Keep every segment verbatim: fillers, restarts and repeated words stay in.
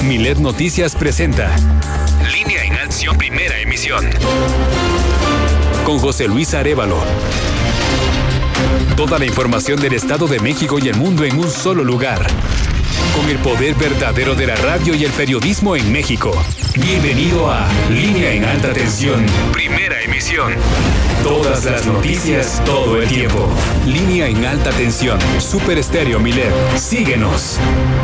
Milet Noticias presenta Línea en Acción, primera emisión. Con José Luis Arévalo. Toda la información del Estado de México y el mundo en un solo lugar. Con el poder verdadero de la radio y el periodismo en México. Bienvenido a Línea en Alta Tensión, primera emisión. Todas las noticias, todo el tiempo. Línea en Alta Tensión, Super Estéreo Milet. Síguenos.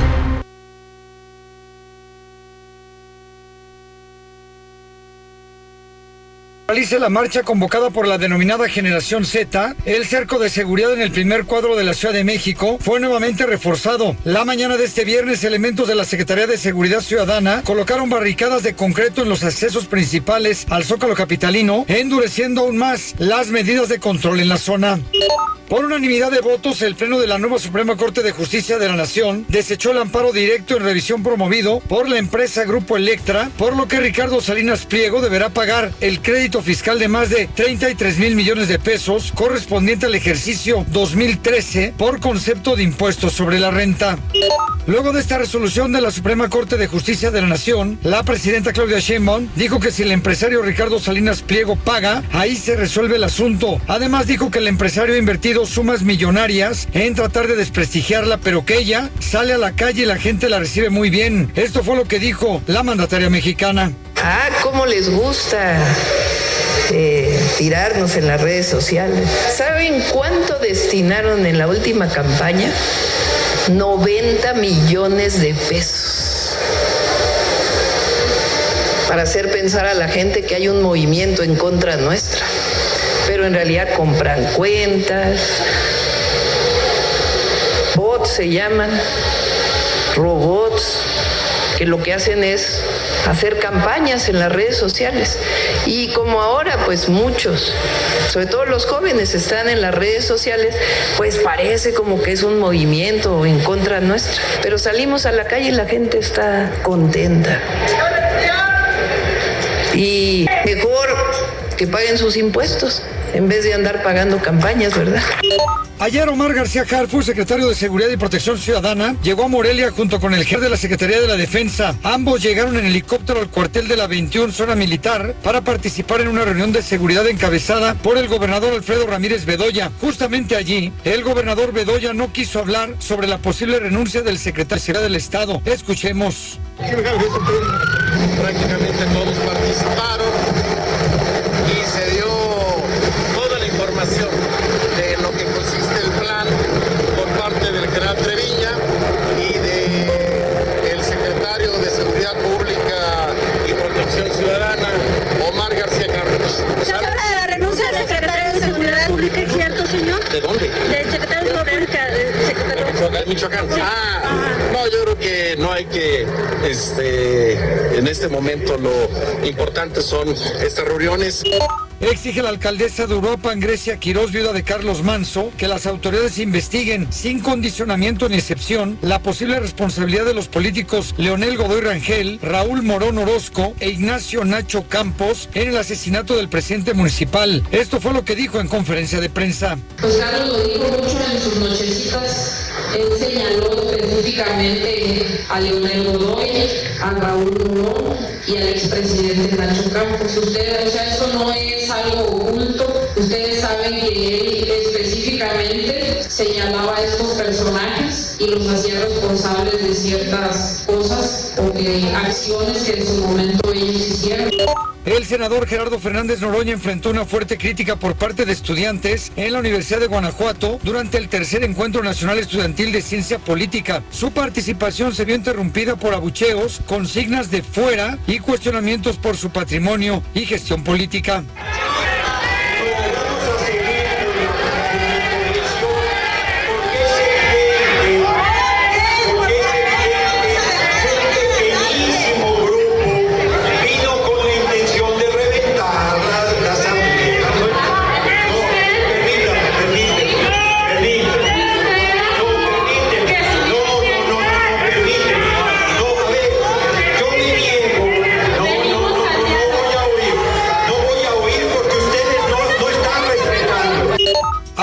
Realice la marcha convocada por la denominada Generación Z. El cerco de seguridad en el primer cuadro de la Ciudad de México fue nuevamente reforzado. La mañana de este viernes, elementos de la Secretaría de Seguridad Ciudadana colocaron barricadas de concreto en los accesos principales al Zócalo capitalino, endureciendo aún más las medidas de control en la zona. Por unanimidad de votos, el Pleno de la nueva Suprema Corte de Justicia de la Nación desechó el amparo directo en revisión promovido por la empresa Grupo Electra, por lo que Ricardo Salinas Pliego deberá pagar el crédito fiscal de más de treinta y tres mil millones de pesos correspondiente al ejercicio dos mil trece por concepto de impuestos sobre la renta. Luego de esta resolución de la Suprema Corte de Justicia de la Nación, la presidenta Claudia Sheinbaum dijo que si el empresario Ricardo Salinas Pliego paga, ahí se resuelve el asunto. Además dijo que el empresario ha invertido sumas millonarias en tratar de desprestigiarla, pero que ella sale a la calle y la gente la recibe muy bien. Esto fue lo que dijo la mandataria mexicana. Ah, cómo les gusta eh, tirarnos en las redes sociales. ¿Saben cuánto destinaron en la última campaña? noventa millones de pesos. Para hacer pensar a la gente que hay un movimiento en contra nuestra. Pero en realidad compran cuentas, bots se llaman, robots, que lo que hacen es hacer campañas en las redes sociales. Y como ahora pues muchos, sobre todo los jóvenes, están en las redes sociales, pues parece como que es un movimiento en contra nuestra. Pero salimos a la calle y la gente está contenta. Y mejor que paguen sus impuestos en vez de andar pagando campañas, ¿verdad? Ayer Omar García Harfuch, secretario de Seguridad y Protección Ciudadana, llegó a Morelia junto con el jefe de la Secretaría de la Defensa. Ambos llegaron en helicóptero al cuartel de la veintiuna Zona Militar para participar en una reunión de seguridad encabezada por el gobernador Alfredo Ramírez Bedoya. Justamente allí, el gobernador Bedoya no quiso hablar sobre la posible renuncia del secretario de Seguridad del Estado. Escuchemos. Prácticamente todos participaron y se dio toda la información de lo que consiste el plan por parte del general Treviña y del secretario de Seguridad Pública y Protección Ciudadana, Omar García Harfuch. ¿Se habla de la renuncia del secretario de Seguridad Pública, es cierto, señor? ¿De dónde? Del secretario de Seguridad Pública, del secretario de Michoacán. Michoacán. Ah, no, yo creo que no hay que, este, en este momento lo importante son estas reuniones. Exige la alcaldesa de Europa en Grecia, Quirós, viuda de Carlos Manso, que las autoridades investiguen sin condicionamiento ni excepción la posible responsabilidad de los políticos Leonel Godoy Rangel, Raúl Morón Orozco e Ignacio Nacho Campos en el asesinato del presidente municipal. Esto fue lo que dijo en conferencia de prensa. Pues Carlos lo dijo mucho en sus nochecitas. Él señaló específicamente a Leonel Godoy, a Raúl Morón y al expresidente Nacho Campos. Ustedes, o sea, esto no es algo oculto. Ustedes saben que él específicamente señalaba a estos personajes y los hacía responsables de ciertas cosas o de acciones que en su momento ellos hicieron. El senador Gerardo Fernández Noroña enfrentó una fuerte crítica por parte de estudiantes en la Universidad de Guanajuato durante el tercer Encuentro Nacional Estudiantil de Ciencia Política. Su participación se vio interrumpida por abucheos, consignas de fuera y cuestionamientos por su patrimonio y gestión política. No voy a oír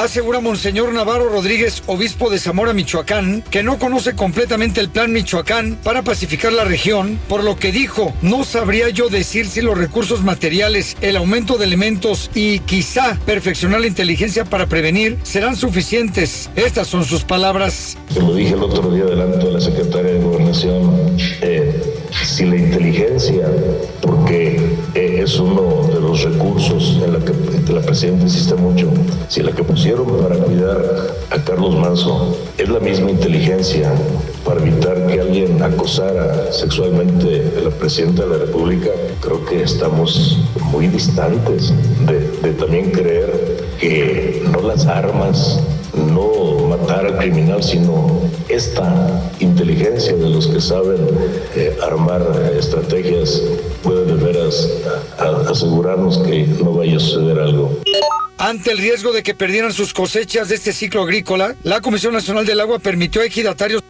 Asegura Monseñor Navarro Rodríguez, obispo de Zamora, Michoacán, que no conoce completamente el Plan Michoacán para pacificar la región, por lo que dijo, no sabría yo decir si los recursos materiales, el aumento de elementos y quizá perfeccionar la inteligencia para prevenir serán suficientes. Estas son sus palabras. Se lo dije el otro día delante de la secretaria de Gobernación, eh, si la inteligencia, porque eh, es uno de los recursos en la que la presidenta insiste mucho, si la que pusieron para cuidar a Carlos Manzo es la misma inteligencia para evitar que alguien acosara sexualmente a la presidenta de la República, creo que estamos muy distantes de, de también creer que no las armas, no matar al criminal, sino esta inteligencia de los que saben eh, armar estrategias puede de veras a, a asegurarnos que no vaya a suceder algo. Ante el riesgo de que perdieran sus cosechas de este ciclo agrícola, la Comisión Nacional del Agua permitió a ejidatarios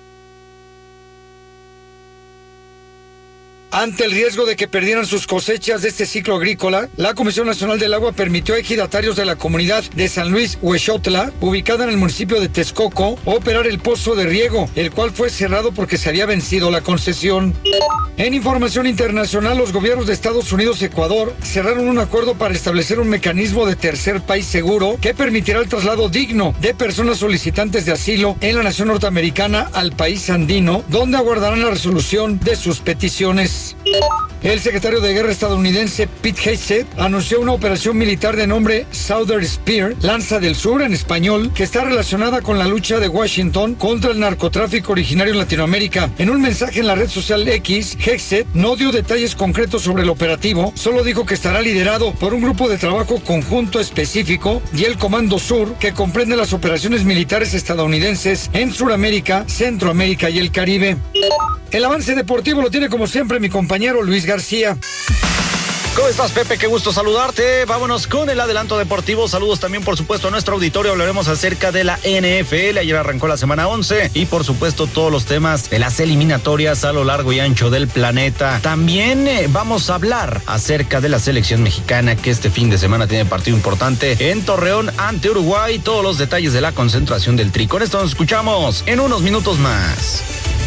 Ante el riesgo de que perdieran sus cosechas de este ciclo agrícola, la Comisión Nacional del Agua permitió a ejidatarios de la comunidad de San Luis Huexotla, ubicada en el municipio de Texcoco, operar el pozo de riego, el cual fue cerrado porque se había vencido la concesión. En información internacional, los gobiernos de Estados Unidos y Ecuador cerraron un acuerdo para establecer un mecanismo de tercer país seguro que permitirá el traslado digno de personas solicitantes de asilo en la nación norteamericana al país andino, donde aguardarán la resolución de sus peticiones. El secretario de Guerra estadounidense Pete Hegseth anunció una operación militar de nombre Southern Spear, Lanza del Sur en español, que está relacionada con la lucha de Washington contra el narcotráfico originario en Latinoamérica. En un mensaje en la red social X, Hegseth no dio detalles concretos sobre el operativo, solo dijo que estará liderado por un grupo de trabajo conjunto específico y el Comando Sur, que comprende las operaciones militares estadounidenses en Sudamérica, Centroamérica y el Caribe. El avance deportivo lo tiene como siempre mi compañero Luis García. ¿Cómo estás, Pepe? Qué gusto saludarte. Vámonos con el adelanto deportivo. Saludos también, por supuesto, a nuestro auditorio. Hablaremos acerca de la N F L. Ayer arrancó la semana once y, por supuesto, todos los temas de las eliminatorias a lo largo y ancho del planeta. También eh, vamos a hablar acerca de la selección mexicana, que este fin de semana tiene partido importante en Torreón ante Uruguay. Todos los detalles de la concentración del Tri. Con esto nos escuchamos en unos minutos más.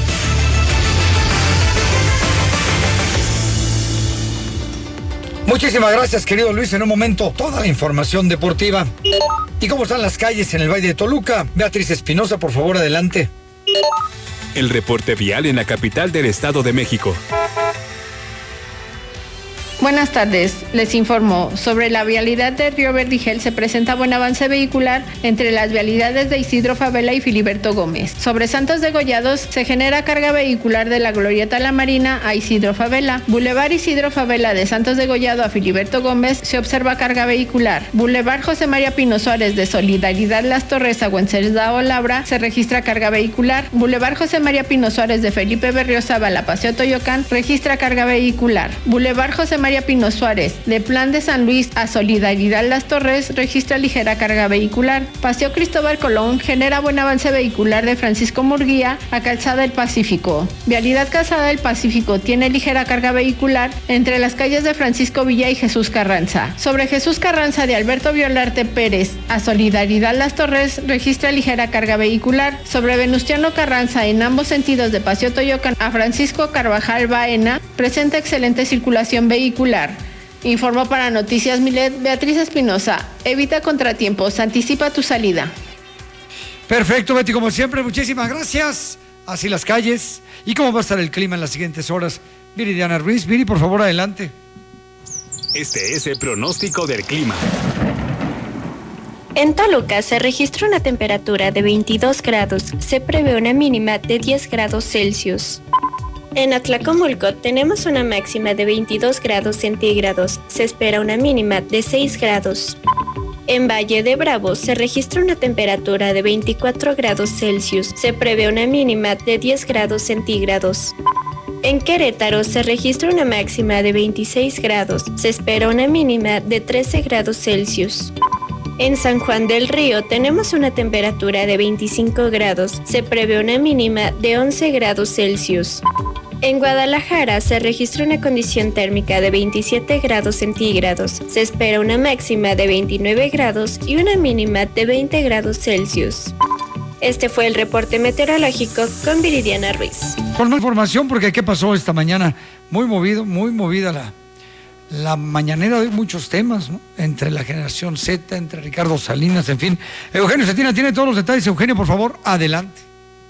Muchísimas gracias, querido Luis. En un momento, toda la información deportiva. ¿Y cómo están las calles en el Valle de Toluca? Beatriz Espinosa, por favor, adelante. El reporte vial en la capital del Estado de México. Buenas tardes, les informo. Sobre la vialidad de Río Verdigel se presenta buen avance vehicular entre las vialidades de Isidro Favela y Filiberto Gómez. Sobre Santos Degollados se genera carga vehicular de la Glorieta La Marina a Isidro Favela. Boulevard Isidro Favela de Santos Degollado a Filiberto Gómez se observa carga vehicular. Boulevard José María Pino Suárez de Solidaridad Las Torres a Wenceslao Labra se registra carga vehicular. Boulevard José María Pino Suárez de Felipe Berriozábal a Paseo Toyocán registra carga vehicular. Boulevard José María Pino Suárez, de Plan de San Luis a Solidaridad Las Torres, registra ligera carga vehicular. Paseo Cristóbal Colón genera buen avance vehicular de Francisco Murguía a Calzada del Pacífico. Vialidad Calzada del Pacífico tiene ligera carga vehicular entre las calles de Francisco Villa y Jesús Carranza. Sobre Jesús Carranza de Alberto Violarte Pérez a Solidaridad Las Torres, registra ligera carga vehicular. Sobre Venustiano Carranza en ambos sentidos de Paseo Toyocán a Francisco Carvajal Baena, presenta excelente circulación vehicular. Informó para Noticias Milet Beatriz Espinosa. Evita contratiempos, anticipa tu salida. Perfecto, Betty, como siempre, muchísimas gracias. Así las calles. ¿Y cómo va a estar el clima en las siguientes horas? Viridiana Ruiz, Viri, por favor, adelante. Este es el pronóstico del clima. En Toluca se registra una temperatura de veintidós grados. Se prevé una mínima de diez grados Celsius. En Atlacomulco tenemos una máxima de veintidós grados centígrados, se espera una mínima de seis grados. En Valle de Bravo se registra una temperatura de veinticuatro grados Celsius, se prevé una mínima de diez grados centígrados. En Querétaro se registra una máxima de veintiséis grados, se espera una mínima de trece grados Celsius. En San Juan del Río tenemos una temperatura de veinticinco grados, se prevé una mínima de once grados Celsius. En Guadalajara se registra una condición térmica de veintisiete grados centígrados. Se espera una máxima de veintinueve grados y una mínima de veinte grados Celsius. Este fue el reporte meteorológico con Viridiana Ruiz. Con más información, porque ¿qué pasó esta mañana? Muy movido, muy movida la, la mañanera de muchos temas, ¿no? Entre la generación Z, entre Ricardo Salinas, en fin. Eugenio Cetina tiene todos los detalles. Eugenio, por favor, adelante.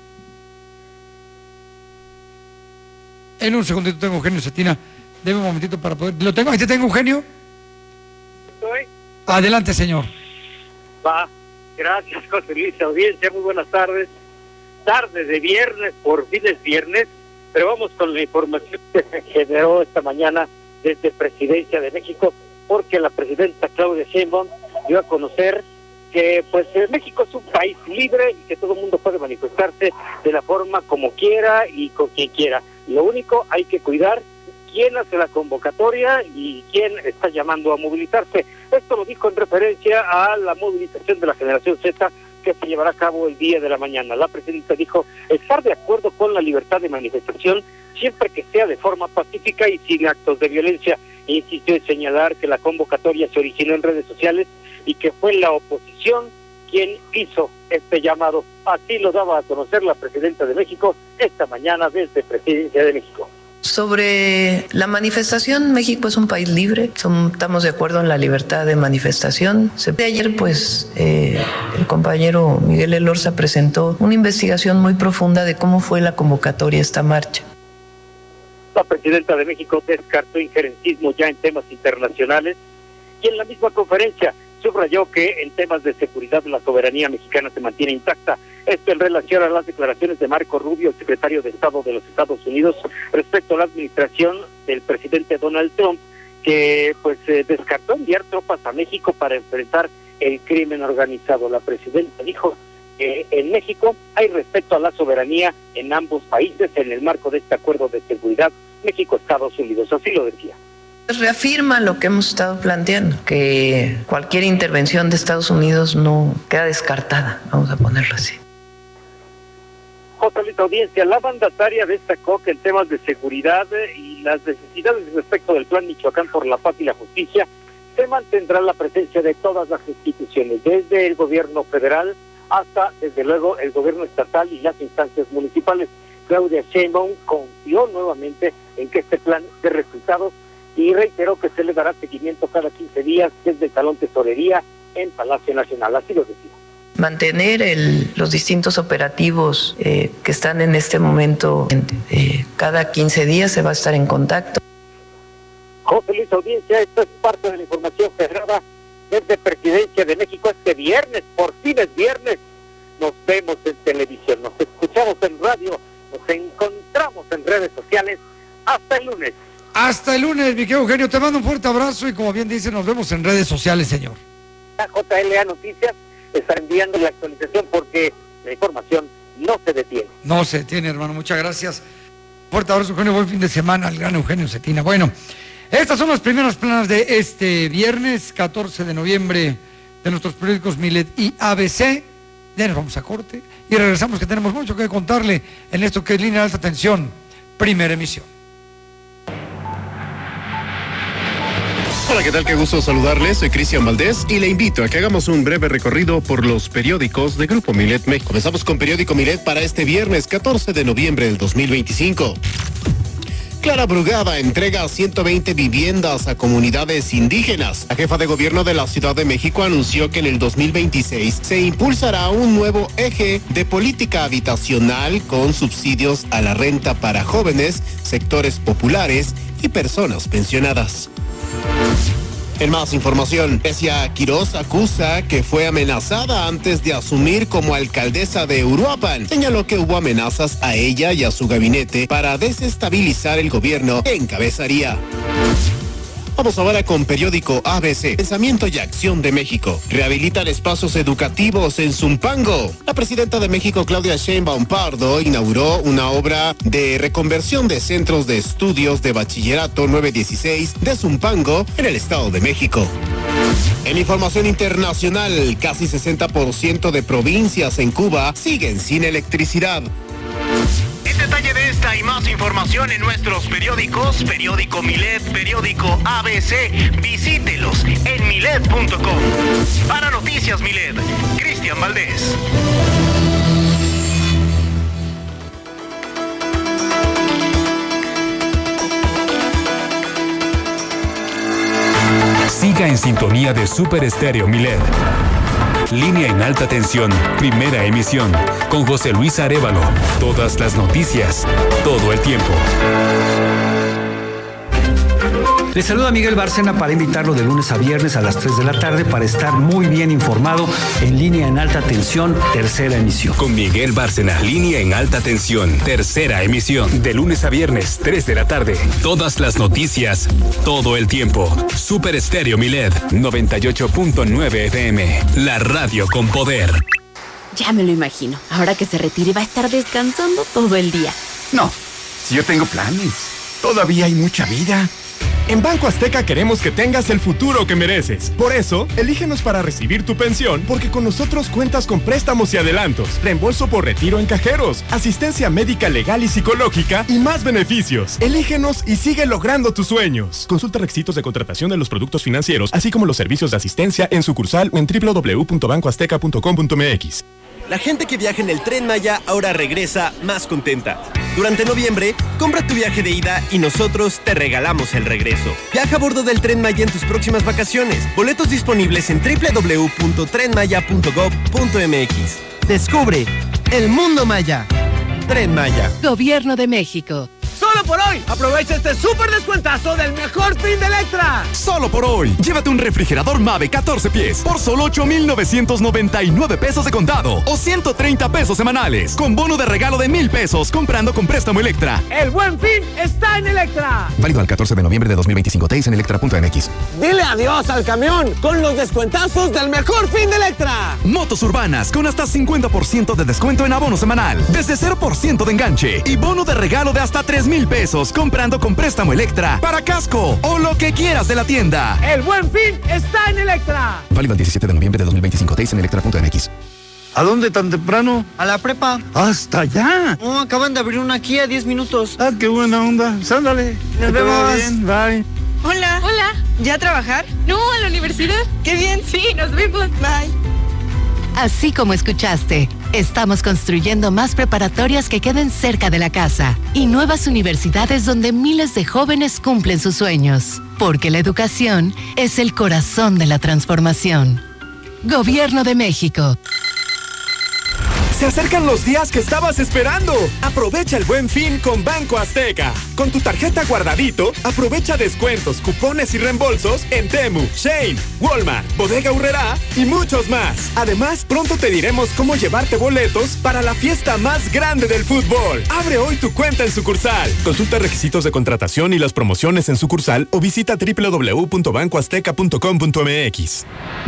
En un segundito tengo Eugenio Cetina. Deme un momentito para poder... ¿Lo tengo? Ahí te tengo, Eugenio. ¿Estoy? Adelante, señor. Va. Gracias, José Luis, audiencia, muy buenas tardes. Tarde de viernes, por fin es viernes, pero vamos con la información que se generó esta mañana desde Presidencia de México, porque la presidenta Claudia Sheinbaum dio a conocer que pues México es un país libre y que todo el mundo puede manifestarse de la forma como quiera y con quien quiera. Lo único, hay que cuidar quién hace la convocatoria y quién está llamando a movilizarse. Esto lo dijo en referencia a la movilización de la generación Z que se llevará a cabo el día de la mañana. La presidenta dijo estar de acuerdo con la libertad de manifestación siempre que sea de forma pacífica y sin actos de violencia. Insistió en señalar que la convocatoria se originó en redes sociales y que fue la oposición quien hizo este llamado. Así lo daba a conocer la presidenta de México esta mañana desde Presidencia de México. Sobre la manifestación, México es un país libre, Son, estamos de acuerdo en la libertad de manifestación. De ayer, pues, eh, el compañero Miguel Elorza presentó una investigación muy profunda de cómo fue la convocatoria a esta marcha. La presidenta de México descartó injerencismo ya en temas internacionales y en la misma conferencia subrayó que en temas de seguridad la soberanía mexicana se mantiene intacta. Esto en relación a las declaraciones de Marco Rubio, el secretario de Estado de los Estados Unidos, respecto a la administración del presidente Donald Trump, que pues eh, descartó enviar tropas a México para enfrentar el crimen organizado. La presidenta dijo que en México hay respeto a la soberanía en ambos países en el marco de este acuerdo de seguridad México-Estados Unidos. Así lo decía. Reafirma lo que hemos estado planteando, que cualquier intervención de Estados Unidos no queda descartada, vamos a ponerlo así. José Luis, audiencia, la mandataria destacó que en temas de seguridad y las necesidades respecto del Plan Michoacán por la Paz y la Justicia se mantendrá la presencia de todas las instituciones, desde el gobierno federal hasta, desde luego, el gobierno estatal y las instancias municipales. Claudia Sheinbaum confió nuevamente en que este plan dé resultados y reiteró que se le dará seguimiento cada quince días desde el Salón Tesorería en Palacio Nacional. Así lo decía. Mantener el, los distintos operativos eh, que están en este momento, eh, cada quince días se va a estar en contacto. José Luis, audiencia, esto es parte de la información generada desde Presidencia de México este viernes. Por fin es viernes. Nos vemos en televisión, nos escuchamos en radio, nos encontramos en redes sociales. Hasta el lunes. Hasta el lunes, mi querido Eugenio. Te mando un fuerte abrazo y, como bien dice, nos vemos en redes sociales, señor. La J L A Noticias está enviando la actualización porque la información no se detiene. No se detiene, hermano. Muchas gracias. Fuerte abrazo, Eugenio. Buen fin de semana al gran Eugenio Cetina. Bueno, estas son las primeras planas de este viernes, catorce de noviembre, de nuestros periódicos Milet y A B C. Ya nos vamos a corte y regresamos, que tenemos mucho que contarle en esto que es Línea de Alta Tensión, primera emisión. Hola, ¿qué tal? Qué gusto saludarles. Soy Cristian Valdés y le invito a que hagamos un breve recorrido por los periódicos de Grupo Milet México. Comenzamos con Periódico Milet para este viernes catorce de noviembre del dos mil veinticinco. Clara Brugada entrega ciento veinte viviendas a comunidades indígenas. La jefa de gobierno de la Ciudad de México anunció que en el dos mil veintiséis se impulsará un nuevo eje de política habitacional con subsidios a la renta para jóvenes, sectores populares y personas pensionadas. En más información, Grecia Quirós acusa que fue amenazada antes de asumir como alcaldesa de Uruapan. Señaló que hubo amenazas a ella y a su gabinete para desestabilizar el gobierno que encabezaría. Vamos ahora con Periódico A B C. Pensamiento y Acción de México. Rehabilitan espacios educativos en Zumpango. La presidenta de México, Claudia Sheinbaum Pardo, inauguró una obra de reconversión de centros de estudios de bachillerato nueve dieciséis de Zumpango en el Estado de México. En información internacional, casi sesenta por ciento de provincias en Cuba siguen sin electricidad. En detalle de esta y más información en nuestros periódicos, Periódico Milet, Periódico A B C. Visítelos en milet punto com. Para Noticias Milet, Cristian Valdés. Siga en sintonía de Super Estéreo Milet. Línea en alta tensión, primera emisión, con José Luis Arévalo. Todas las noticias, todo el tiempo. Les saluda Miguel Bárcena para invitarlo de lunes a viernes a las tres de la tarde para estar muy bien informado en Línea en Alta Tensión, tercera emisión. Con Miguel Bárcena, Línea en Alta Tensión, tercera emisión. De lunes a viernes, tres de la tarde. Todas las noticias, todo el tiempo. Super Estéreo Milet, noventa y ocho punto nueve F M. La radio con poder. Ya me lo imagino. Ahora que se retire va a estar descansando todo el día. No, si yo tengo planes. Todavía hay mucha vida. En Banco Azteca queremos que tengas el futuro que mereces. Por eso, elígenos para recibir tu pensión, porque con nosotros cuentas con préstamos y adelantos, reembolso por retiro en cajeros, asistencia médica legal y psicológica y más beneficios. Elígenos y sigue logrando tus sueños. Consulta requisitos de contratación de los productos financieros, así como los servicios de asistencia en sucursal o en doble u doble u doble u punto banco azteca punto com punto m x. La gente que viaja en el Tren Maya ahora regresa más contenta. Durante noviembre, compra tu viaje de ida y nosotros te regalamos el regreso. Viaja a bordo del Tren Maya en tus próximas vacaciones. Boletos disponibles en doble u doble u doble u punto tren maya punto gob punto m x. Descubre el mundo maya. Tren Maya. Gobierno de México. Solo por hoy, aprovecha este súper descuentazo del mejor fin de Electra. Solo por hoy, llévate un refrigerador Mave catorce pies por solo ocho mil novecientos noventa y nueve pesos de contado o ciento treinta pesos semanales, con bono de regalo de mil pesos comprando con préstamo Electra. El buen fin está en Electra. Válido al catorce de noviembre de dos mil veinticinco. Teis en electra punto m x. Dile adiós al camión con los descuentazos del mejor fin de Electra. Motos urbanas con hasta cincuenta por ciento de descuento en abono semanal, desde cero por ciento de enganche y bono de regalo de hasta tres mil pesos comprando con préstamo Electra para casco o lo que quieras de la tienda. El buen fin está en Electra. Válido el diecisiete de noviembre de dos mil veinticinco. Teis en electra punto m x. ¿A dónde tan temprano? A la prepa. ¿Hasta allá? No, acaban de abrir una aquí a diez minutos. Ah, qué buena onda. Sándale. Nos vemos. Bien, bye. Hola. Hola. ¿Ya a trabajar? No, a la universidad. Qué bien. Sí, nos vemos. Bye. Así como escuchaste, estamos construyendo más preparatorias que queden cerca de la casa y nuevas universidades donde miles de jóvenes cumplen sus sueños, porque la educación es el corazón de la transformación. Gobierno de México. Se acercan los días que estabas esperando. Aprovecha el Buen Fin con Banco Azteca. Con tu tarjeta Guardadito, aprovecha descuentos, cupones y reembolsos en Temu, Shein, Walmart, Bodega Aurrerá y muchos más. Además, pronto te diremos cómo llevarte boletos para la fiesta más grande del fútbol. Abre hoy tu cuenta en sucursal. Consulta requisitos de contratación y las promociones en sucursal o visita doble u doble u doble u punto banco azteca punto com punto m x.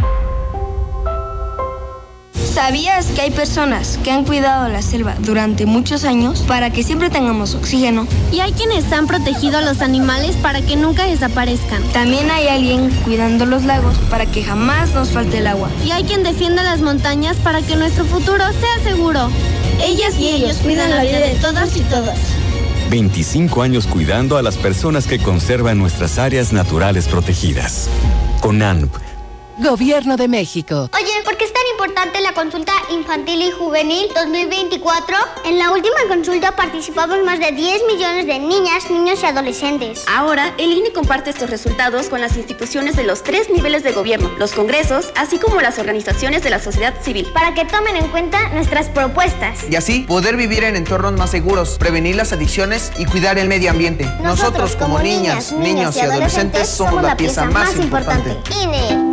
¿Sabías que hay personas que han cuidado la selva durante muchos años para que siempre tengamos oxígeno? Y hay quienes han protegido a los animales para que nunca desaparezcan. También hay alguien cuidando los lagos para que jamás nos falte el agua. Y hay quien defiende las montañas para que nuestro futuro sea seguro. Ellas y ellos cuidan la vida de todas y todos. veinticinco años cuidando a las personas que conservan nuestras áreas naturales protegidas. CONANP. Gobierno de México. Oye, ¿por qué es tan importante la consulta infantil y juvenil dos mil veinticuatro? En la última consulta participamos más de diez millones de niñas, niños y adolescentes. Ahora, el I N E comparte estos resultados con las instituciones de los tres niveles de gobierno, los congresos, así como las organizaciones de la sociedad civil. Para que tomen en cuenta nuestras propuestas. Y así, poder vivir en entornos más seguros, prevenir las adicciones y cuidar el medio ambiente. Nosotros, Nosotros como, como niñas, niños, niños y adolescentes, somos la pieza más importante. I N E.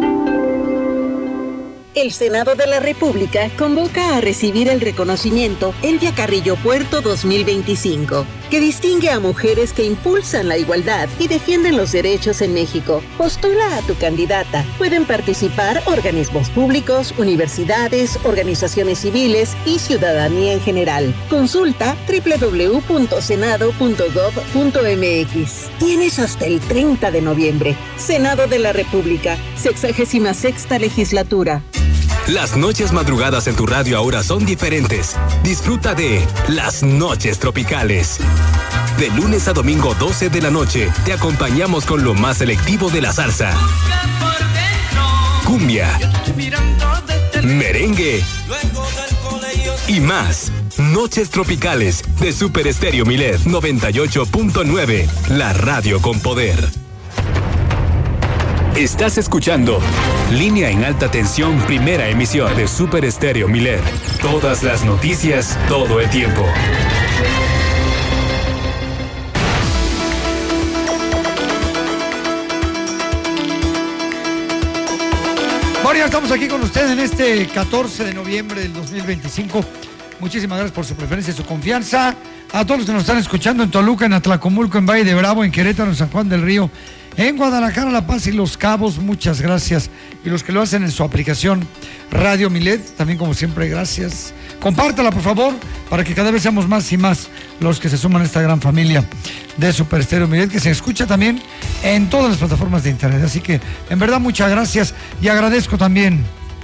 El Senado de la República convoca a recibir el reconocimiento Elvia Carrillo Puerto dos mil veinticinco, que distingue a mujeres que impulsan la igualdad y defienden los derechos en México. Postula a tu candidata. Pueden participar organismos públicos, universidades, organizaciones civiles y ciudadanía en general. Consulta doble u doble u doble u punto senado punto gob punto m x. Tienes hasta el treinta de noviembre. Senado de la República, sexagésima sexta legislatura. Las noches madrugadas en tu radio ahora son diferentes. Disfruta de Las Noches Tropicales. De lunes a domingo doce de la noche, te acompañamos con lo más selectivo de la salsa. Cumbia, merengue y más. Noches tropicales de Super Estéreo Milet noventa y ocho punto nueve, la radio con poder. Estás escuchando Línea en Alta Tensión, primera emisión de Super Estéreo Milet. Todas las noticias, todo el tiempo. Bueno, ya estamos aquí con usted en este catorce de noviembre del dos mil veinticinco. Muchísimas gracias por su preferencia y su confianza. A todos los que nos están escuchando en Toluca, en Atlacomulco, en Valle de Bravo, en Querétaro, en San Juan del Río, en Guadalajara, La Paz y Los Cabos, muchas gracias. Y los que lo hacen en su aplicación Radio Milet, también como siempre, gracias. Compártala, por favor, para que cada vez seamos más y más los que se suman a esta gran familia de Super Estéreo Milet, que se escucha también en todas las plataformas de internet. Así que, en verdad, muchas gracias y agradezco también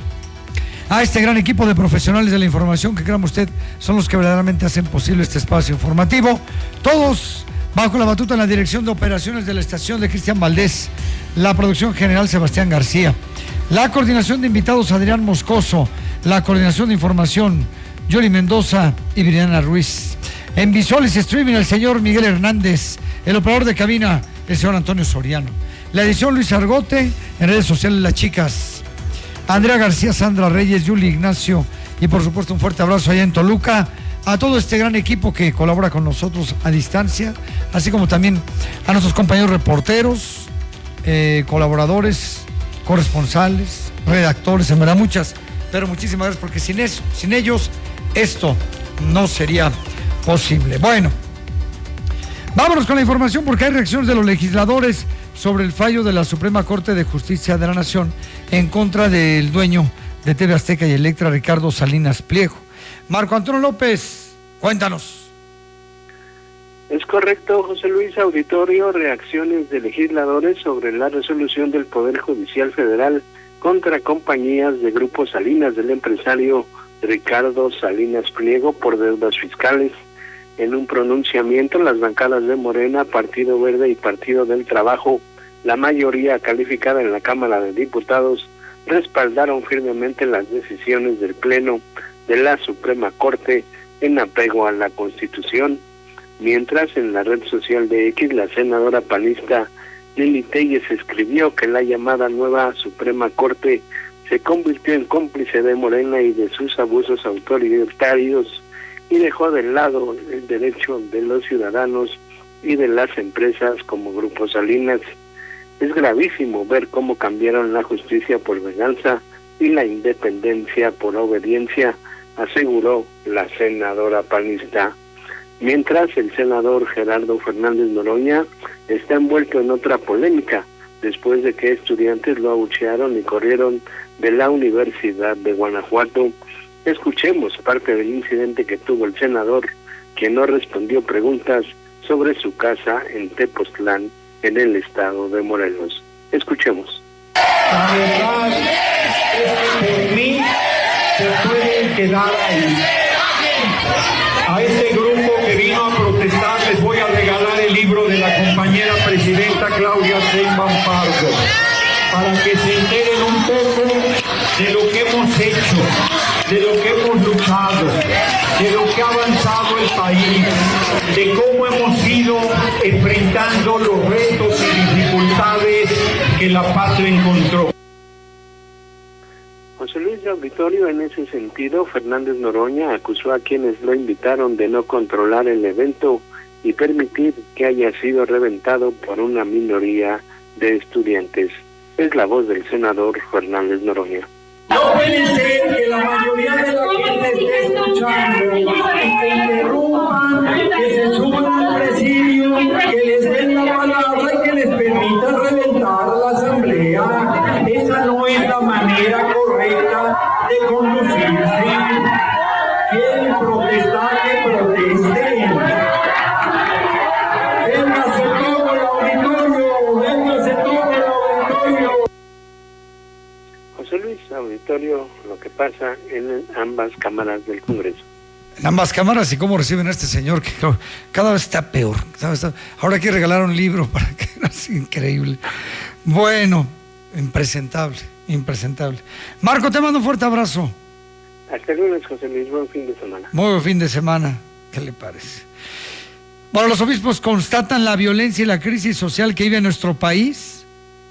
a este gran equipo de profesionales de la información que, créame usted, son los que verdaderamente hacen posible este espacio informativo. Todos bajo la batuta en la dirección de operaciones de la estación de Cristian Valdés, la producción general Sebastián García, la coordinación de invitados Adrián Moscoso, la coordinación de información Yoli Mendoza y Viriana Ruiz. En visuales y streaming el señor Miguel Hernández, el operador de cabina el señor Antonio Soriano, la edición Luis Argote, en redes sociales las chicas Andrea García, Sandra Reyes, Yuli Ignacio y por supuesto un fuerte abrazo allá en Toluca a todo este gran equipo que colabora con nosotros a distancia, así como también a nuestros compañeros reporteros, eh, colaboradores, corresponsales, redactores, en verdad muchas, pero muchísimas gracias porque sin eso, sin ellos, esto no sería posible. Bueno, vámonos con la información porque hay reacciones de los legisladores sobre el fallo de la Suprema Corte de Justicia de la Nación en contra del dueño de T V Azteca y Electra, Ricardo Salinas Pliego. Marco Antonio López, cuéntanos. Es correcto, José Luis. Auditorio, reacciones de legisladores sobre la resolución del Poder Judicial Federal contra compañías de Grupo Salinas del empresario Ricardo Salinas Pliego por deudas fiscales. En un pronunciamiento, las bancadas de Morena, Partido Verde y Partido del Trabajo, la mayoría calificada en la Cámara de Diputados, respaldaron firmemente las decisiones del Pleno de la Suprema Corte en apego a la Constitución. Mientras, en la red social de X, la senadora panista Lili Telles escribió que la llamada nueva Suprema Corte se convirtió en cómplice de Morena y de sus abusos autoritarios y dejó de lado el derecho de los ciudadanos y de las empresas como Grupo Salinas. Es gravísimo ver cómo cambiaron la justicia por venganza y la independencia por obediencia, aseguró la senadora panista. Mientras, el senador Gerardo Fernández Noroña está envuelto en otra polémica, después de que estudiantes lo abuchearon y corrieron de la Universidad de Guanajuato. Escuchemos parte del incidente que tuvo el senador, quien no respondió preguntas sobre su casa en Tepoztlán, en el estado de Morelos. Escuchemos. La verdad es que por mí se pueden quedar ahí. A este grupo que vino a protestar les voy a regalar el libro de la compañera presidenta Claudia Sheinbaum Pardo, para que se enteren un poco de lo que hemos hecho, de lo que hemos luchado, de lo que ha avanzado el país, de cómo hemos ido enfrentando los retos y dificultades que la patria encontró. José Luis de Auditorio, en ese sentido, Fernández Noroña acusó a quienes lo invitaron de no controlar el evento y permitir que haya sido reventado por una minoría de estudiantes. Es la voz del senador Fernández Noroña. No puede ser que la mayoría de la gente esté escuchando y que interrumpan, que se suban al presidio, que les den la palabra y que les permitan reventar la asamblea. Esa no es la manera correcta de conducirse. Quieren protestar, que protesten. Véngase todo el auditorio, véngase todo el auditorio. José Luis, auditorio, lo que pasa en ambas cámaras del Congreso. en ambas cámaras y cómo reciben a este señor que cada vez está peor. Ahora hay que regalar un libro para que es increíble. Bueno, impresentable, impresentable. Marco, te mando un fuerte abrazo. Hasta el lunes, José Luis, buen fin de semana. Muy buen fin de semana. ¿Qué le parece? Bueno, los obispos constatan la violencia y la crisis social que vive nuestro país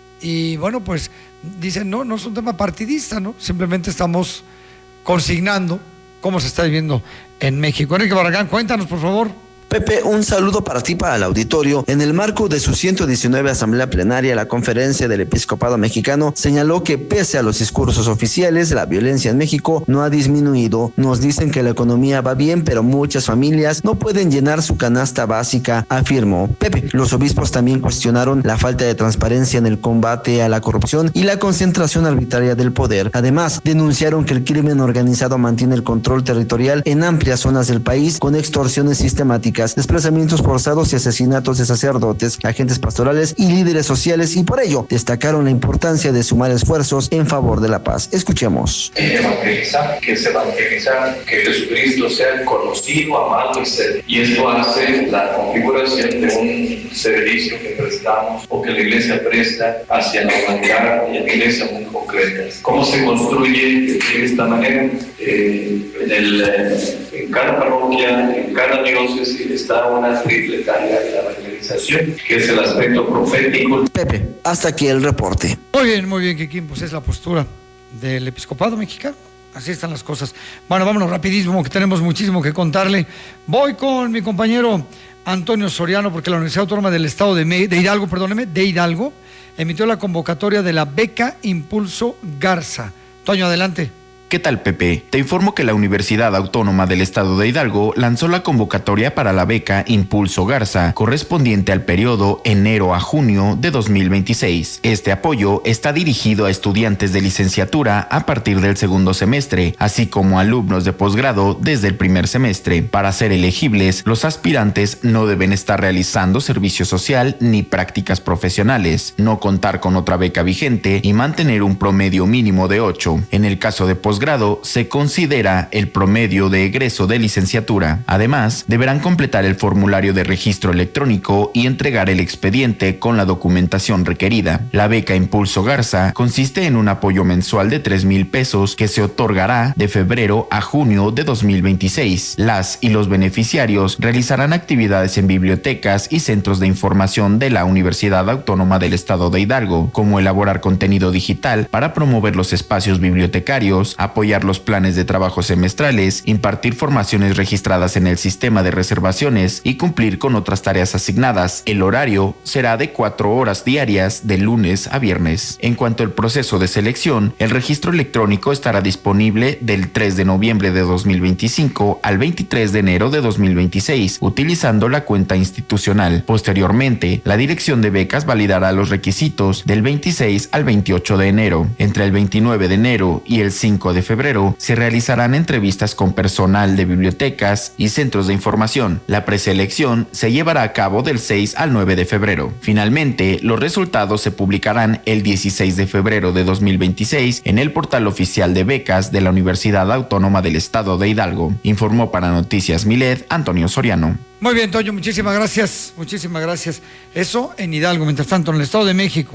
y bueno, pues dicen, no, no es un tema partidista, ¿no? Simplemente estamos consignando cómo se está viviendo en México. Enrique Barragán, cuéntanos, por favor. Pepe, un saludo para ti, para el auditorio. En el marco de su ciento diecinueve Asamblea Plenaria, la Conferencia del Episcopado Mexicano señaló que pese a los discursos oficiales, la violencia en México no ha disminuido. Nos dicen que la economía va bien, pero muchas familias no pueden llenar su canasta básica, afirmó. Pepe, los obispos también cuestionaron la falta de transparencia en el combate a la corrupción y la concentración arbitraria del poder. Además, denunciaron que el crimen organizado mantiene el control territorial en amplias zonas del país con extorsiones sistemáticas, desplazamientos forzados y asesinatos de sacerdotes, agentes pastorales y líderes sociales, y por ello destacaron la importancia de sumar esfuerzos en favor de la paz. Escuchemos. Evangelizar, que se evangelizar, que Jesucristo sea conocido, amado y servido. Y esto hace la configuración de un servicio que prestamos o que la Iglesia presta hacia la humanidad y a la Iglesia muy concreta. ¿Cómo se construye de esta manera? Eh, en, el, en cada parroquia, en cada diócesis, está una triple tarea de la evangelización, que es el aspecto profético. Pepe, hasta aquí el reporte. Muy bien, muy bien, Kikín, pues es la postura del Episcopado Mexicano. Así están las cosas. Bueno, vámonos rapidísimo, que tenemos muchísimo que contarle. Voy con mi compañero Antonio Soriano, porque la Universidad Autónoma del Estado de, Me- de Hidalgo, perdóneme, de Hidalgo, emitió la convocatoria de la beca Impulso Garza. Toño, adelante. ¿Qué tal, Pepe? Te informo que la Universidad Autónoma del Estado de Hidalgo lanzó la convocatoria para la beca Impulso Garza, correspondiente al periodo enero a junio de dos mil veintiséis. Este apoyo está dirigido a estudiantes de licenciatura a partir del segundo semestre, así como a alumnos de posgrado desde el primer semestre. Para ser elegibles, los aspirantes no deben estar realizando servicio social ni prácticas profesionales, no contar con otra beca vigente y mantener un promedio mínimo de ocho. En el caso de posgrado, se considera el promedio de egreso de licenciatura. Además, deberán completar el formulario de registro electrónico y entregar el expediente con la documentación requerida. La beca Impulso Garza consiste en un apoyo mensual de tres mil pesos que se otorgará de febrero a junio de dos mil veintiséis. Las y los beneficiarios realizarán actividades en bibliotecas y centros de información de la Universidad Autónoma del Estado de Hidalgo, como elaborar contenido digital para promover los espacios bibliotecarios, apoyar los planes de trabajo semestrales, impartir formaciones registradas en el sistema de reservaciones y cumplir con otras tareas asignadas. El horario será de cuatro horas diarias de lunes a viernes. En cuanto al proceso de selección, el registro electrónico estará disponible del tres de noviembre de dos mil veinticinco al veintitrés de enero de dos mil veintiséis, utilizando la cuenta institucional. Posteriormente, la dirección de becas validará los requisitos del veintiséis al veintiocho de enero. Entre el veintinueve de enero y el cinco de febrero se realizarán entrevistas con personal de bibliotecas y centros de información. La preselección se llevará a cabo del seis al nueve de febrero. Finalmente, los resultados se publicarán el dieciséis de febrero de dos mil veintiséis en el portal oficial de becas de la Universidad Autónoma del Estado de Hidalgo. Informó para Noticias Milet, Antonio Soriano. Muy bien, Toño, muchísimas gracias, muchísimas gracias. Eso en Hidalgo. Mientras tanto, en el Estado de México,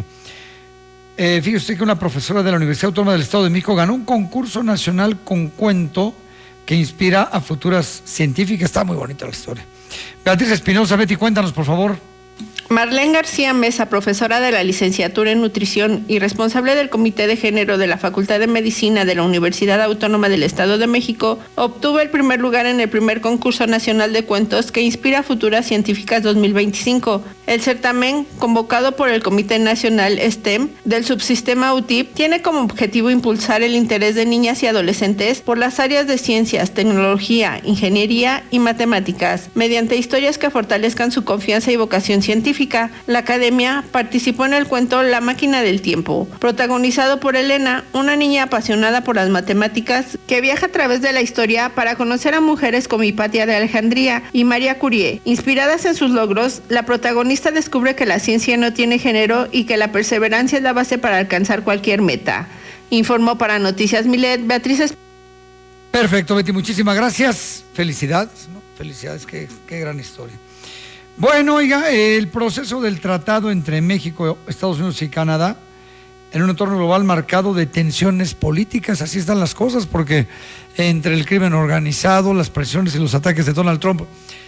Eh, fíjese usted que una profesora de la Universidad Autónoma del Estado de México ganó un concurso nacional con cuento que inspira a futuras científicas. Está muy bonita la historia. Beatriz Espinosa, Betty, cuéntanos, por favor. Marlene García Mesa, profesora de la licenciatura en nutrición y responsable del Comité de Género de la Facultad de Medicina de la Universidad Autónoma del Estado de México, obtuvo el primer lugar en el primer concurso nacional de cuentos que inspira a futuras científicas dos mil veinticinco. El certamen, convocado por el Comité Nacional STEM del subsistema U T I P, tiene como objetivo impulsar el interés de niñas y adolescentes por las áreas de ciencias, tecnología, ingeniería y matemáticas, mediante historias que fortalezcan su confianza y vocación científica. La academia participó en el cuento La máquina del tiempo, protagonizado por Elena, una niña apasionada por las matemáticas que viaja a través de la historia para conocer a mujeres como Hipatia de Alejandría y María Curie. Inspiradas en sus logros, la protagonista descubre que la ciencia no tiene género y que la perseverancia es la base para alcanzar cualquier meta. Informó para Noticias Milet, Beatriz Espinosa. Perfecto, Betty, muchísimas gracias. Felicidades, ¿no? Felicidades, qué, qué gran historia. Bueno, oiga, el proceso del tratado entre México, Estados Unidos y Canadá, en un entorno global marcado de tensiones políticas, así están las cosas, porque entre el crimen organizado, las presiones y los ataques de Donald Trump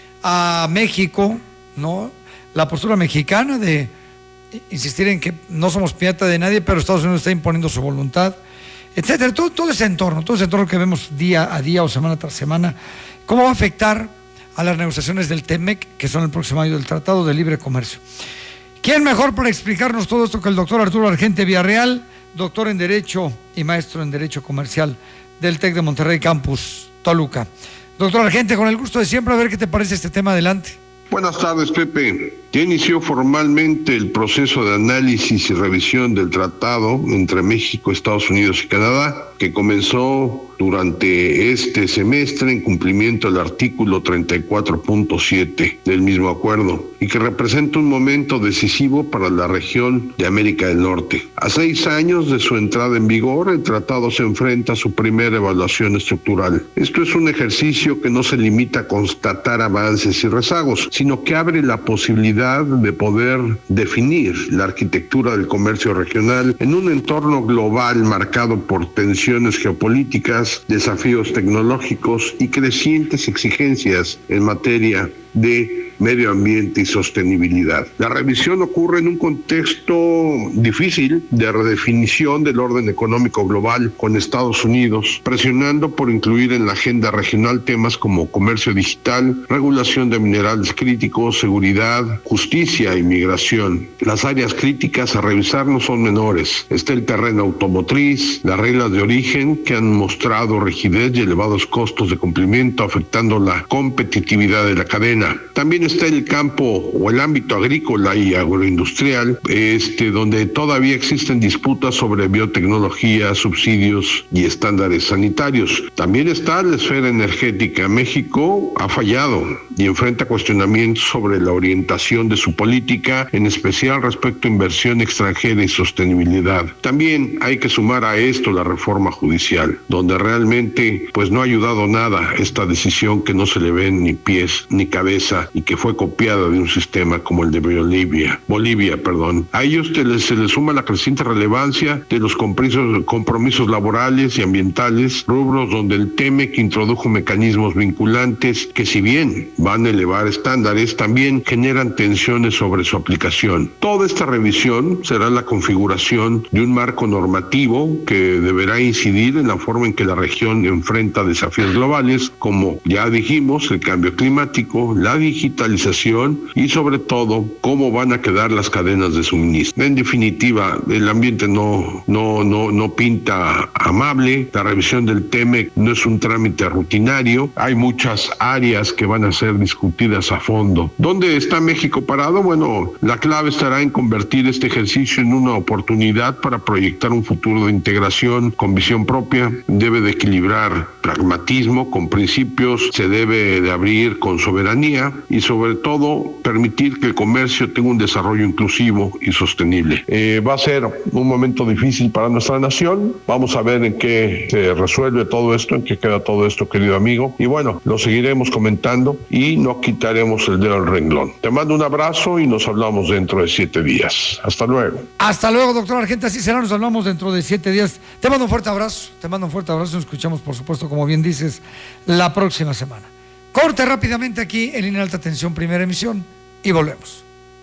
a México, ¿no? La postura mexicana de insistir en que no somos piata de nadie, pero Estados Unidos está imponiendo su voluntad, etcétera. Todo, todo ese entorno, todo ese entorno que vemos día a día o semana tras semana, ¿cómo va a afectar a las negociaciones del T M E C, que son el próximo año del Tratado de Libre Comercio? ¿Quién mejor para explicarnos todo esto que el doctor Arturo Argente Villarreal, doctor en Derecho y maestro en Derecho Comercial del TEC de Monterrey Campus Toluca? Doctor Argente, con el gusto de siempre, a ver qué te parece este tema. Adelante. Buenas tardes, Pepe. Ya inició formalmente el proceso de análisis y revisión del tratado entre México, Estados Unidos y Canadá, que comenzó durante este semestre en cumplimiento del artículo treinta y cuatro punto siete del mismo acuerdo y que representa un momento decisivo para la región de América del Norte. A seis años de su entrada en vigor, el tratado se enfrenta a su primera evaluación estructural. Esto es un ejercicio que no se limita a constatar avances y rezagos, sino que abre la posibilidad de poder definir la arquitectura del comercio regional en un entorno global marcado por tensiones geopolíticas, desafíos tecnológicos y crecientes exigencias en materia de medio ambiente y sostenibilidad. La revisión ocurre en un contexto difícil de redefinición del orden económico global con Estados Unidos, presionando por incluir en la agenda regional temas como comercio digital, regulación de minerales críticos, seguridad, justicia y migración. Las áreas críticas a revisar no son menores. Está el terreno automotriz, las reglas de origen que han mostrado rigidez y elevados costos de cumplimiento afectando la competitividad de la cadena. También está el campo o el ámbito agrícola y agroindustrial, este, donde todavía existen disputas sobre biotecnología, subsidios y estándares sanitarios. También está la esfera energética. México ha fallado y enfrenta cuestionamientos sobre la orientación de su política, en especial respecto a inversión extranjera y sostenibilidad. También hay que sumar a esto la reforma judicial, donde realmente pues no ha ayudado nada esta decisión que no se le ven ni pies ni cabeza y que fue copiada de un sistema como el de Bolivia, Bolivia, perdón. A ellos se les, se les suma la creciente relevancia de los compromisos, compromisos laborales y ambientales, rubros donde el T M E C introdujo mecanismos vinculantes que, si bien van a elevar estándares, también generan tensiones sobre su aplicación. Toda esta revisión será la configuración de un marco normativo que deberá incidir en la forma en que la región enfrenta desafíos globales, como ya dijimos, el cambio climático, la digitalización y sobre todo cómo van a quedar las cadenas de suministro. En definitiva, el ambiente no, no, no, no pinta amable. La revisión del T M E C no es un trámite rutinario. Hay muchas áreas que van a ser discutidas a fondo. ¿Dónde está México parado? Bueno, la clave estará en convertir este ejercicio en una oportunidad para proyectar un futuro de integración con visión propia. Debe de equilibrar pragmatismo con principios, se debe de abrir con soberanía y sobre todo permitir que el comercio tenga un desarrollo inclusivo y sostenible. Eh, va a ser un momento difícil para nuestra nación. Vamos a ver en qué se resuelve todo esto, en qué queda todo esto, querido amigo. Y bueno, lo seguiremos comentando y no quitaremos el dedo del renglón. Te mando un abrazo y nos hablamos dentro de siete días. Hasta luego. Hasta luego, doctor Argente. Así será, nos hablamos dentro de siete días. Te mando un fuerte abrazo. Te mando un fuerte abrazo. Nos escuchamos, por supuesto, como bien dices, la próxima semana. Corte rápidamente aquí en Línea Alta Tensión, primera emisión, y volvemos.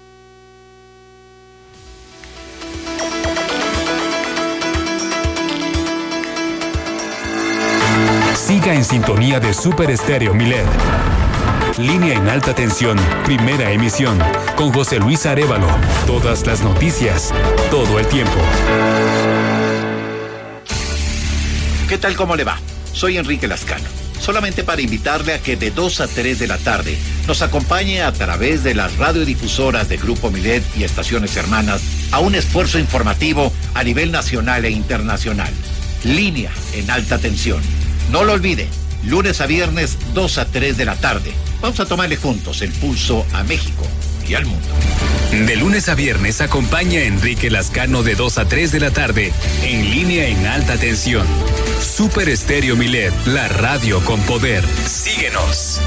Siga en sintonía de Super Estéreo Milet. Línea en Alta Tensión, primera emisión, con José Luis Arévalo. Todas las noticias, todo el tiempo. ¿Qué tal, cómo le va? Soy Enrique Lascano. Solamente para invitarle a que de dos a tres de la tarde nos acompañe a través de las radiodifusoras de Grupo Milet y estaciones hermanas a un esfuerzo informativo a nivel nacional e internacional. Línea en Alta Tensión. No lo olvide, lunes a viernes, dos a tres de la tarde. Vamos a tomarle juntos el pulso a México y al mundo. De lunes a viernes acompaña a Enrique Lascano de dos a tres de la tarde, en línea en alta tensión. Super Estéreo Milet, la radio con poder. Síguenos.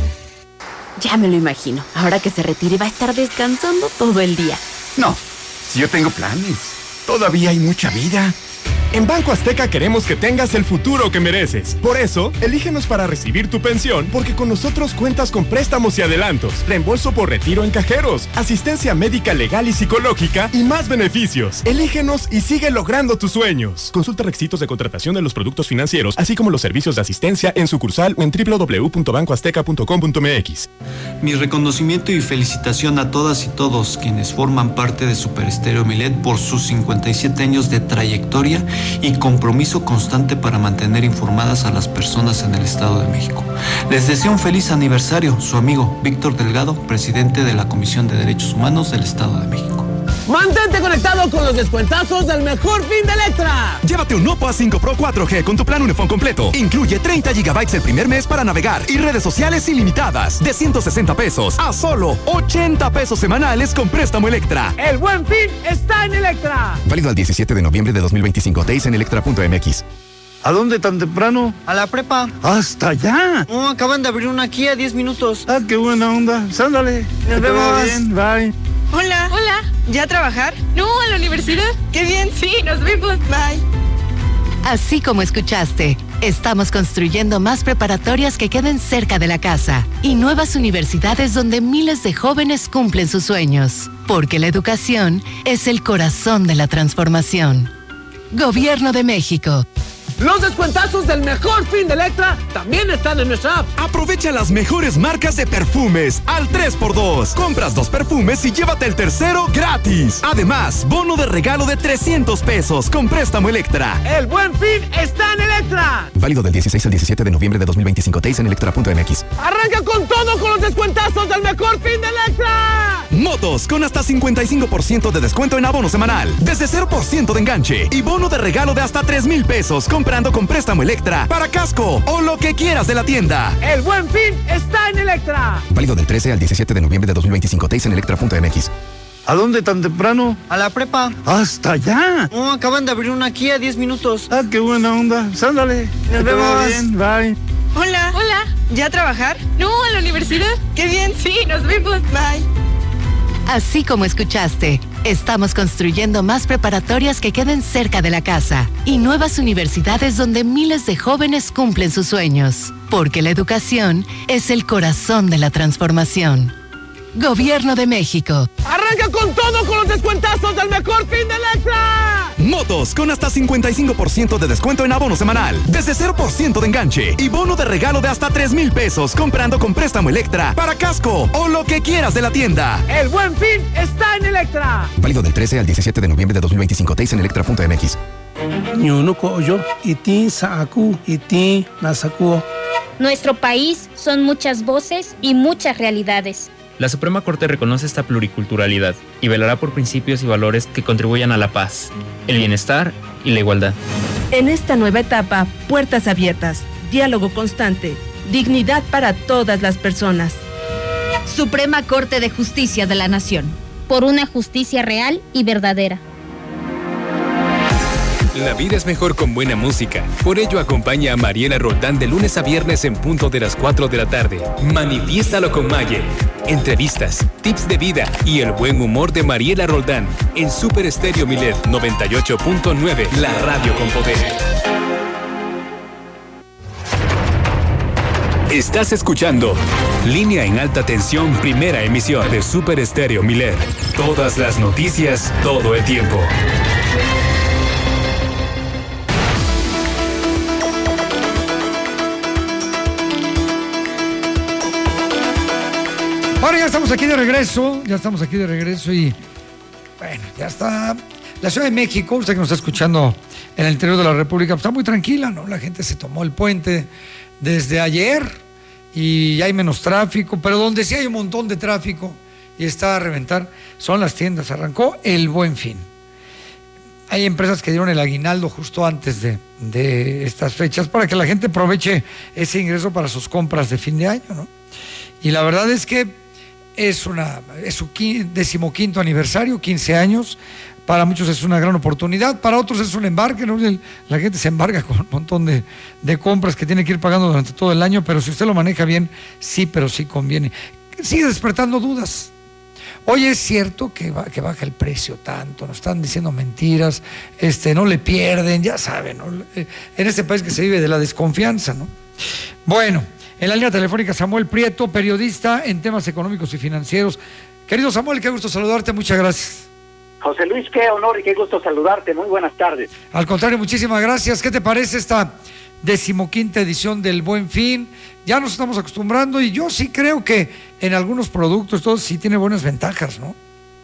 Ya me lo imagino. Ahora que se retire va a estar descansando todo el día. No, si yo tengo planes. Todavía hay mucha vida. En Banco Azteca queremos que tengas el futuro que mereces. Por eso, elígenos para recibir tu pensión, porque con nosotros cuentas con préstamos y adelantos, reembolso por retiro en cajeros, asistencia médica legal y psicológica y más beneficios. Elígenos y sigue logrando tus sueños. Consulta requisitos de contratación de los productos financieros, así como los servicios de asistencia en sucursal o en doble u doble u doble u punto banco azteca punto com punto m x. Mi reconocimiento y felicitación a todas y todos quienes forman parte de Super Estéreo Milet por sus cincuenta y siete años de trayectoria y compromiso constante para mantener informadas a las personas en el Estado de México. Les deseo un feliz aniversario, su amigo Víctor Delgado, presidente de la Comisión de Derechos Humanos del Estado de México. Mantente conectado con los descuentazos del mejor fin de Electra. Llévate un Oppo A cinco Pro cuatro G con tu plan Unifón completo. Incluye treinta gigabytes el primer mes para navegar y redes sociales ilimitadas de ciento sesenta pesos a solo ochenta pesos semanales con préstamo Electra. El buen fin está en Electra. Válido al diecisiete de noviembre de dos mil veinticinco. T I S en electra punto m x. ¿A dónde tan temprano? A la prepa. ¡Hasta allá! No, acaban de abrir una aquí a diez minutos. Ah, qué buena onda. Sándale. Nos vemos. Bien, bye. Hola. Hola. ¿Ya a trabajar? No, a la universidad. ¡Qué bien! Sí, nos vemos. Bye. Así como escuchaste, estamos construyendo más preparatorias que queden cerca de la casa y nuevas universidades donde miles de jóvenes cumplen sus sueños, porque la educación es el corazón de la transformación. Gobierno de México. Los descuentazos del mejor fin de Electra también están en nuestra app. Aprovecha las mejores marcas de perfumes al tres por dos. Compras dos perfumes y llévate el tercero gratis. Además, bono de regalo de trescientos pesos con préstamo Electra. El buen fin está en Electra. Válido del dieciséis al diecisiete de noviembre de dos mil veinticinco. T I S en electra punto m x. Arranca con todo con los descuentazos del mejor fin de Electra. Motos con hasta cincuenta y cinco por ciento de descuento en abono semanal. Desde cero por ciento de enganche. Y bono de regalo de hasta tres mil pesos comprando con préstamo Electra para casco o lo que quieras de la tienda. El buen fin está en Electra. Válido del trece al diecisiete de noviembre de dos mil veinticinco. T I S en electra punto m x. ¿A dónde tan temprano? A la prepa. ¡Hasta allá! No, acaban de abrir una aquí a diez minutos. Ah, qué buena onda. Sándale. Nos vemos. Bien, bye. Hola. Hola. ¿Ya a trabajar? No, a la universidad. ¡Qué bien! Sí, nos vemos. Bye. Así como escuchaste, estamos construyendo más preparatorias que queden cerca de la casa y nuevas universidades donde miles de jóvenes cumplen sus sueños, porque la educación es el corazón de la transformación. Gobierno de México. Arranca con todo con los descuentazos del mejor fin de Electra. Motos con hasta cincuenta y cinco por ciento de descuento en abono semanal. Desde cero por ciento de enganche. Y bono de regalo de hasta tres mil pesos comprando con préstamo Electra para casco o lo que quieras de la tienda. El buen fin está en Electra. Válido del trece al diecisiete de noviembre de dos mil veinticinco. T I S en electra punto m x. Nuestro país son muchas voces y muchas realidades. La Suprema Corte reconoce esta pluriculturalidad y velará por principios y valores que contribuyan a la paz, el bienestar y la igualdad. En esta nueva etapa, puertas abiertas, diálogo constante, dignidad para todas las personas. Suprema Corte de Justicia de la Nación. Por una justicia real y verdadera. La vida es mejor con buena música. Por ello acompaña a Mariela Roldán de lunes a viernes en punto de las cuatro de la tarde. Manifiéstalo con Maye. Entrevistas, tips de vida y el buen humor de Mariela Roldán en Super Estéreo Milet noventa y ocho punto nueve, la radio con poder. Estás escuchando Línea en Alta Tensión, primera emisión de Super Estéreo Milet. Todas las noticias, todo el tiempo. Bueno, ya estamos aquí de regreso, ya estamos aquí de regreso y bueno, ya está. La Ciudad de México, usted que nos está escuchando en el interior de la República, pues está muy tranquila, ¿no? La gente se tomó el puente desde ayer y hay menos tráfico, pero donde sí hay un montón de tráfico y está a reventar son las tiendas. Arrancó el Buen Fin. Hay empresas que dieron el aguinaldo justo antes de, de estas fechas para que la gente aproveche ese ingreso para sus compras de fin de año, ¿no? Y la verdad es que es, una, es su decimoquinto aniversario, quince años. Para muchos es una gran oportunidad, para otros es un embarque, ¿no? La gente se embarga con un montón de, de compras que tiene que ir pagando durante todo el año, pero si usted lo maneja bien, sí, pero sí conviene. Sigue despertando dudas. Hoy es cierto que, va, que baja el precio tanto, nos están diciendo mentiras, este, no le pierden, ya saben, ¿no? En este país que se vive de la desconfianza, ¿no? Bueno, en la línea telefónica Samuel Prieto, periodista en temas económicos y financieros. Querido Samuel, qué gusto saludarte, muchas gracias. José Luis, qué honor y qué gusto saludarte. Muy buenas tardes. Al contrario, muchísimas gracias. ¿Qué te parece esta decimoquinta edición del Buen Fin? Ya nos estamos acostumbrando y yo sí creo que en algunos productos todo sí tiene buenas ventajas, ¿no?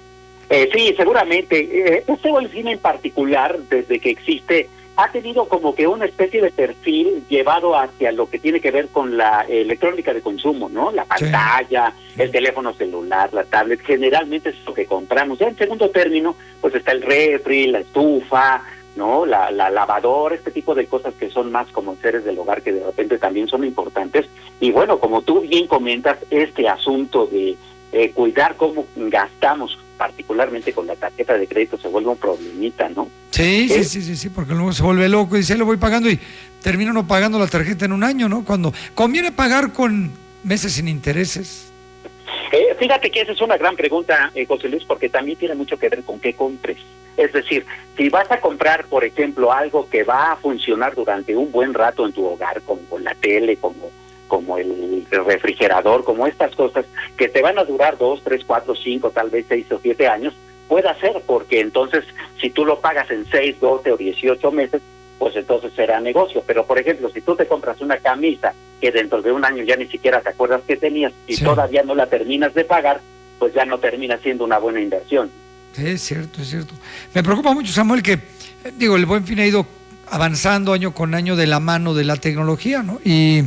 Eh, sí, seguramente. Eh, este Buen Fin en particular, desde que existe, ha tenido como que una especie de perfil llevado hacia lo que tiene que ver con la eh, electrónica de consumo, ¿no? La pantalla, sí. El teléfono celular, la tablet, generalmente es lo que compramos. Ya en segundo término, pues está el refri, la estufa, ¿no? La, la lavadora, este tipo de cosas que son más como seres del hogar que de repente también son importantes. Y bueno, como tú bien comentas, este asunto de eh, cuidar cómo gastamos, particularmente con la tarjeta de crédito, se vuelve un problemita, ¿no? Sí, sí, sí, sí, sí, porque luego se vuelve loco y dice, lo voy pagando y termino no pagando la tarjeta en un año, ¿no? Cuando conviene pagar con meses sin intereses. Eh, fíjate que esa es una gran pregunta, eh, José Luis, porque también tiene mucho que ver con qué compres. Es decir, si vas a comprar, por ejemplo, algo que va a funcionar durante un buen rato en tu hogar, como la tele, como como el refrigerador, como estas cosas que te van a durar dos, tres, cuatro, cinco, tal vez seis o siete años, puede ser, porque entonces si tú lo pagas en seis, doce o dieciocho meses, pues entonces será negocio. Pero por ejemplo, si tú te compras una camisa que dentro de un año ya ni siquiera te acuerdas que tenías y sí. todavía no la terminas de pagar, pues ya no termina siendo una buena inversión. Sí, es cierto, es cierto. Me preocupa mucho, Samuel, que digo, el Buen Fin ha ido avanzando año con año de la mano de la tecnología, ¿no? Y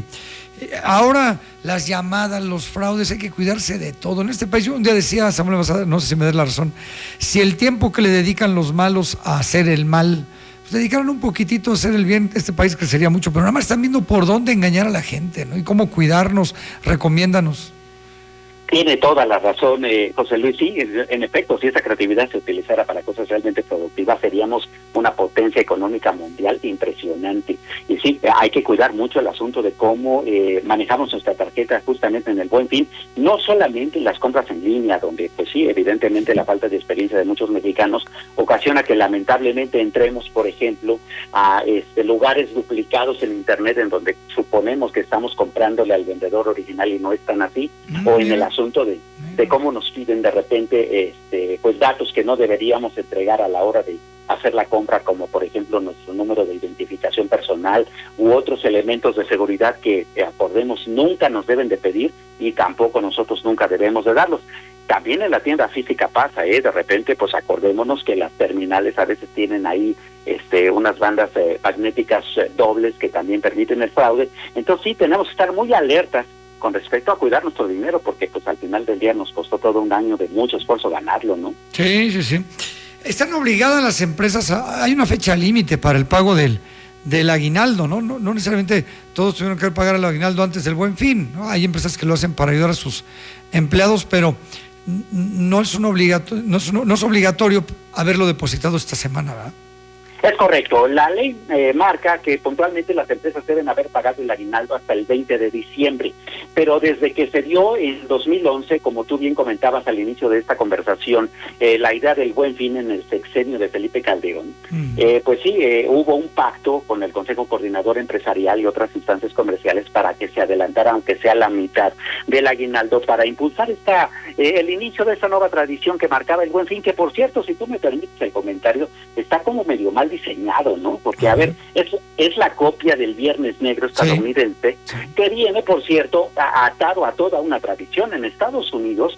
ahora las llamadas, los fraudes, hay que cuidarse de todo. En este país, yo un día decía, Samuel, no sé si me das la razón, si el tiempo que le dedican los malos a hacer el mal, pues dedicaron un poquitito a hacer el bien, este país crecería mucho, pero nada más están viendo por dónde engañar a la gente, ¿no? Y cómo cuidarnos, recomiéndanos. Tiene toda la razón, eh, José Luis, sí, en efecto, si esa creatividad se utilizara para cosas realmente productivas, seríamos una potencia económica mundial impresionante. Y sí, hay que cuidar mucho el asunto de cómo eh, manejamos nuestra tarjeta justamente en el Buen Fin, no solamente las compras en línea, donde pues sí, evidentemente la falta de experiencia de muchos mexicanos ocasiona que lamentablemente entremos, por ejemplo, a este, lugares duplicados en internet en donde suponemos que estamos comprándole al vendedor original y no es tan así, mm-hmm. o en el asunto de, de cómo nos piden de repente este, pues datos que no deberíamos entregar a la hora de hacer la compra, como por ejemplo nuestro número de identificación personal u otros elementos de seguridad que eh, acordemos nunca nos deben de pedir y tampoco nosotros nunca debemos de darlos. También en la tienda física pasa, ¿eh? De repente pues acordémonos que las terminales a veces tienen ahí este, unas bandas eh, magnéticas eh, dobles que también permiten el fraude. Entonces sí, tenemos que estar muy alertas con respecto a cuidar nuestro dinero, porque pues al final del día nos costó todo un año de mucho esfuerzo ganarlo, ¿no? Sí, sí, sí. Están obligadas las empresas, a, hay una fecha límite para el pago del, del aguinaldo, ¿no? ¿no? No necesariamente todos tuvieron que pagar el aguinaldo antes del Buen Fin, ¿no? Hay empresas que lo hacen para ayudar a sus empleados, pero no es, un obligato, no es, un, no es obligatorio haberlo depositado esta semana, ¿verdad? Es correcto. La ley eh, marca que puntualmente las empresas deben haber pagado el aguinaldo hasta el veinte de diciembre, pero desde que se dio en dos mil once, como tú bien comentabas al inicio de esta conversación, eh, la idea del Buen Fin en el sexenio de Felipe Calderón, uh-huh. eh, pues sí, eh, hubo un pacto con el Consejo Coordinador Empresarial y otras instancias comerciales para que se adelantara, aunque sea la mitad del aguinaldo, para impulsar esta eh, el inicio de esta nueva tradición que marcaba el Buen Fin, que por cierto, si tú me permites el comentario, está como medio mal diseñado, ¿no? Porque, a ver, es, es la copia del Viernes Negro estadounidense, sí. que viene, por cierto, a, atado a toda una tradición. En Estados Unidos es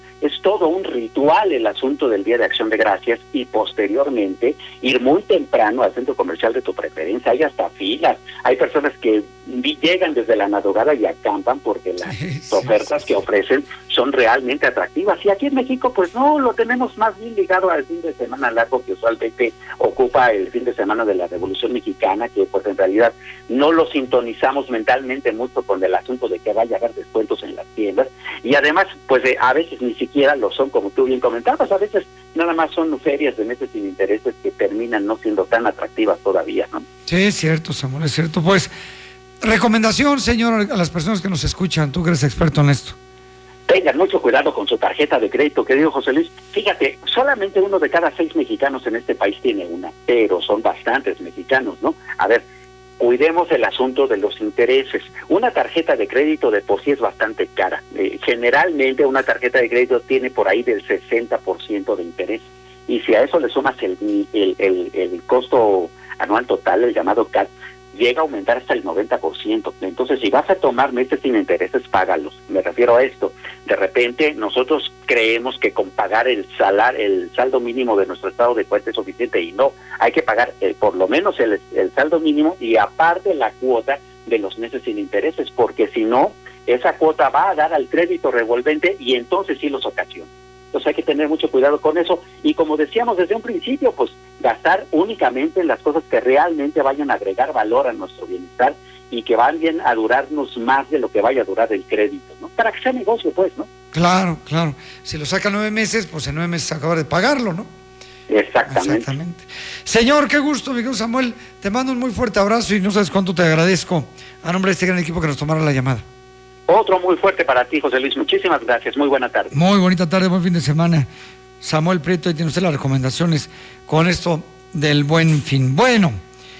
todo un ritual el asunto del Día de Acción de Gracias y posteriormente ir muy temprano al centro comercial de tu preferencia. Hay hasta filas, hay personas que llegan desde la madrugada y acampan porque las sí, ofertas sí, sí, que ofrecen son realmente atractivas. Y aquí en México pues no, lo tenemos más bien ligado al fin de semana largo que usualmente ocupa el fin de semana de la Revolución Mexicana, que pues en realidad no lo sintonizamos mentalmente mucho con el asunto de que vaya a haber descuentos en las tiendas, y además pues eh, a veces ni siquiera lo son, como tú bien comentabas, a veces nada más son ferias de meses sin intereses que terminan no siendo tan atractivas todavía, ¿no? Sí, es cierto, Samuel, es cierto. Pues, recomendación, señor, a las personas que nos escuchan, tú que eres experto en esto. Tengan mucho cuidado con su tarjeta de crédito, querido José Luis. Fíjate, solamente uno de cada seis mexicanos en este país tiene una, pero son bastantes mexicanos, ¿no? A ver, cuidemos el asunto de los intereses. Una tarjeta de crédito de por sí es bastante cara. Eh, generalmente una tarjeta de crédito tiene por ahí del sesenta por ciento de interés. Y si a eso le sumas el, el, el, el costo anual total, el llamado C A T, llega a aumentar hasta el noventa por ciento. Entonces, si vas a tomar meses sin intereses, págalos. Me refiero a esto. De repente, nosotros creemos que con pagar el salario, el saldo mínimo de nuestro estado de cuenta es suficiente, y no. Hay que pagar el, por lo menos el, el saldo mínimo y aparte la cuota de los meses sin intereses, porque si no, esa cuota va a dar al crédito revolvente y entonces sí los ocasiona. Entonces hay que tener mucho cuidado con eso, y como decíamos desde un principio, pues gastar únicamente en las cosas que realmente vayan a agregar valor a nuestro bienestar y que vayan a durarnos más de lo que vaya a durar el crédito, ¿no? Para que sea negocio, pues, ¿no? Claro, claro. Si lo saca nueve meses, pues en nueve meses acaba de pagarlo, ¿no? Exactamente. Exactamente. Señor, qué gusto, mi querido Samuel. Te mando un muy fuerte abrazo y no sabes cuánto te agradezco a nombre de este gran equipo que nos tomara la llamada. Otro muy fuerte para ti, José Luis. Muchísimas gracias. Muy buena tarde. Muy bonita tarde, buen fin de semana. Samuel Prieto, ahí tiene usted las recomendaciones con esto del Buen Fin. Bueno,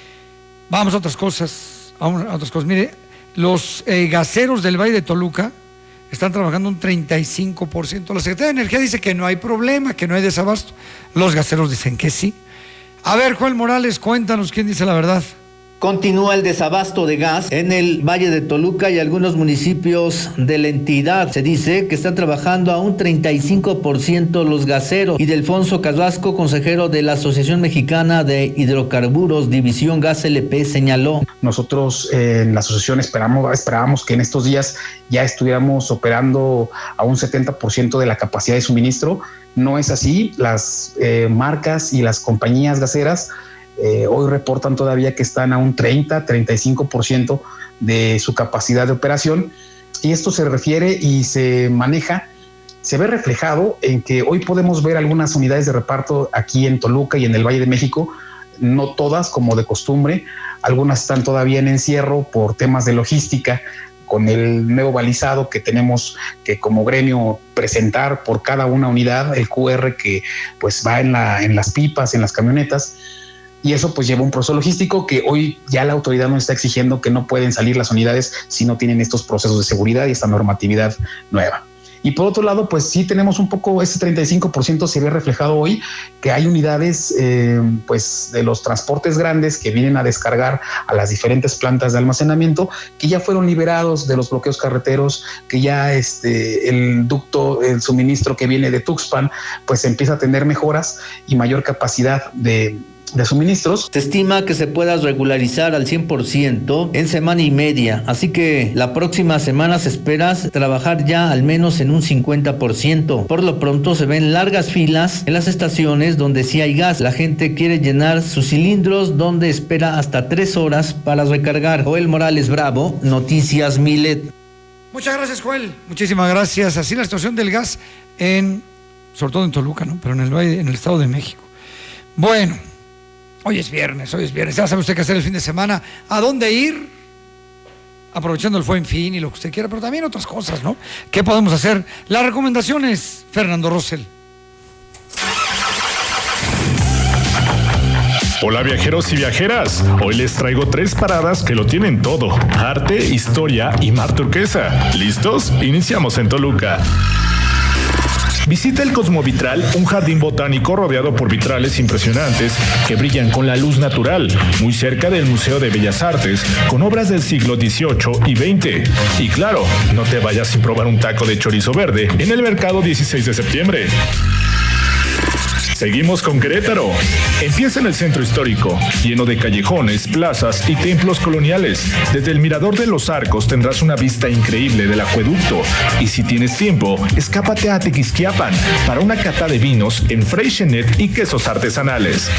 vamos a otras cosas. Vamos a otras cosas. Mire, los eh, gaseros del Valle de Toluca están trabajando un treinta y cinco por ciento. La Secretaría de Energía dice que no hay problema, que no hay desabasto. Los gaseros dicen que sí. A ver, Joel Morales, cuéntanos quién dice la verdad. Continúa el desabasto de gas en el Valle de Toluca y algunos municipios de la entidad. Se dice que están trabajando a un treinta y cinco por ciento los gaseros. Y Delfonso Carrasco, consejero de la Asociación Mexicana de Hidrocarburos, División Gas L P, señaló. Nosotros eh, en la asociación esperamos, esperábamos que en estos días ya estuviéramos operando a un setenta por ciento de la capacidad de suministro. No es así. Las eh, marcas y las compañías gaseras Eh, hoy reportan todavía que están a un treinta, treinta y cinco por ciento de su capacidad de operación, y esto se refiere y se maneja, se ve reflejado en que hoy podemos ver algunas unidades de reparto aquí en Toluca y en el Valle de México, no todas como de costumbre, algunas están todavía en encierro por temas de logística, con el nuevo balizado que tenemos que como gremio presentar por cada una unidad, el Q R que pues va en, la, en las pipas, en las camionetas. Y eso pues lleva un proceso logístico que hoy ya la autoridad nos está exigiendo que no pueden salir las unidades si no tienen estos procesos de seguridad y esta normatividad nueva. Y por otro lado, pues sí tenemos un poco, ese treinta y cinco por ciento se ve reflejado hoy, que hay unidades eh, pues de los transportes grandes que vienen a descargar a las diferentes plantas de almacenamiento, que ya fueron liberados de los bloqueos carreteros, que ya este, el ducto, el suministro que viene de Tuxpan, pues empieza a tener mejoras y mayor capacidad de de suministros. Se estima que se pueda regularizar al cien por ciento en semana y media, así que la próxima semana se espera trabajar ya al menos en un cincuenta por ciento. Por lo pronto se ven largas filas en las estaciones donde sí hay gas. La gente quiere llenar sus cilindros, donde espera hasta tres horas para recargar. Joel Morales Bravo, Noticias Milet. Muchas gracias, Joel. Muchísimas gracias. Así la situación del gas en, sobre todo en Toluca, ¿no? Pero en el Valle, en el Estado de México. Bueno, hoy es viernes, hoy es viernes. Ya sabe usted qué hacer el fin de semana. ¿A dónde ir? Aprovechando el Buen Fin y lo que usted quiera, pero también otras cosas, ¿no? ¿Qué podemos hacer? Las recomendaciones, Fernando Rosell. Hola viajeros y viajeras, hoy les traigo tres paradas que lo tienen todo: arte, historia y mar turquesa. ¿Listos? Iniciamos en Toluca. Visita el Cosmovitral, un jardín botánico rodeado por vitrales impresionantes que brillan con la luz natural, muy cerca del Museo de Bellas Artes, con obras del siglo dieciocho y veinte. Y claro, no te vayas sin probar un taco de chorizo verde en el mercado dieciséis de septiembre. Seguimos con Querétaro. Empieza en el centro histórico, lleno de callejones, plazas y templos coloniales. Desde el Mirador de los Arcos tendrás una vista increíble del acueducto. Y si tienes tiempo, escápate a Tequisquiapan para una cata de vinos en Freixenet y quesos artesanales.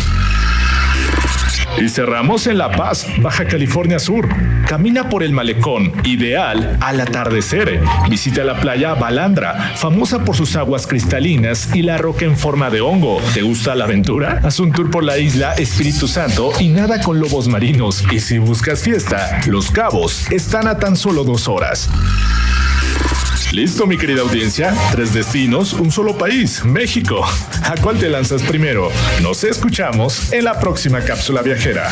Y cerramos en La Paz, Baja California Sur. Camina por el malecón, ideal al atardecer. Visita la playa Balandra, famosa por sus aguas cristalinas y la roca en forma de hongo. ¿Te gusta la aventura? Haz un tour por la isla Espíritu Santo y nada con lobos marinos. Y si buscas fiesta, Los Cabos están a tan solo dos horas. ¿Listo, mi querida audiencia? Tres destinos, un solo país, México. ¿A cuál te lanzas primero? Nos escuchamos en la próxima cápsula viajera.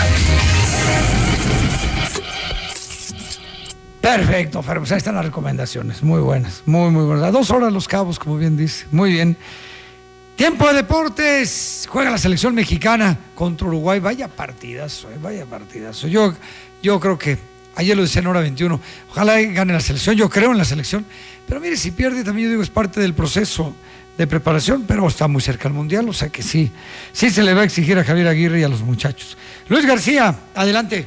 Perfecto, Fer, pues ahí están las recomendaciones, muy buenas, muy, muy buenas. A dos horas Los Cabos, como bien dice, muy bien. Tiempo de deportes, juega la selección mexicana contra Uruguay, vaya partidazo, eh, vaya partidazo. Yo, yo creo que, ayer lo decía en hora veintiuno, ojalá gane la selección, yo creo en la selección, pero mire, si pierde también yo digo es parte del proceso de preparación, pero está muy cerca del Mundial, o sea que sí, sí se le va a exigir a Javier Aguirre y a los muchachos. Luis García, adelante.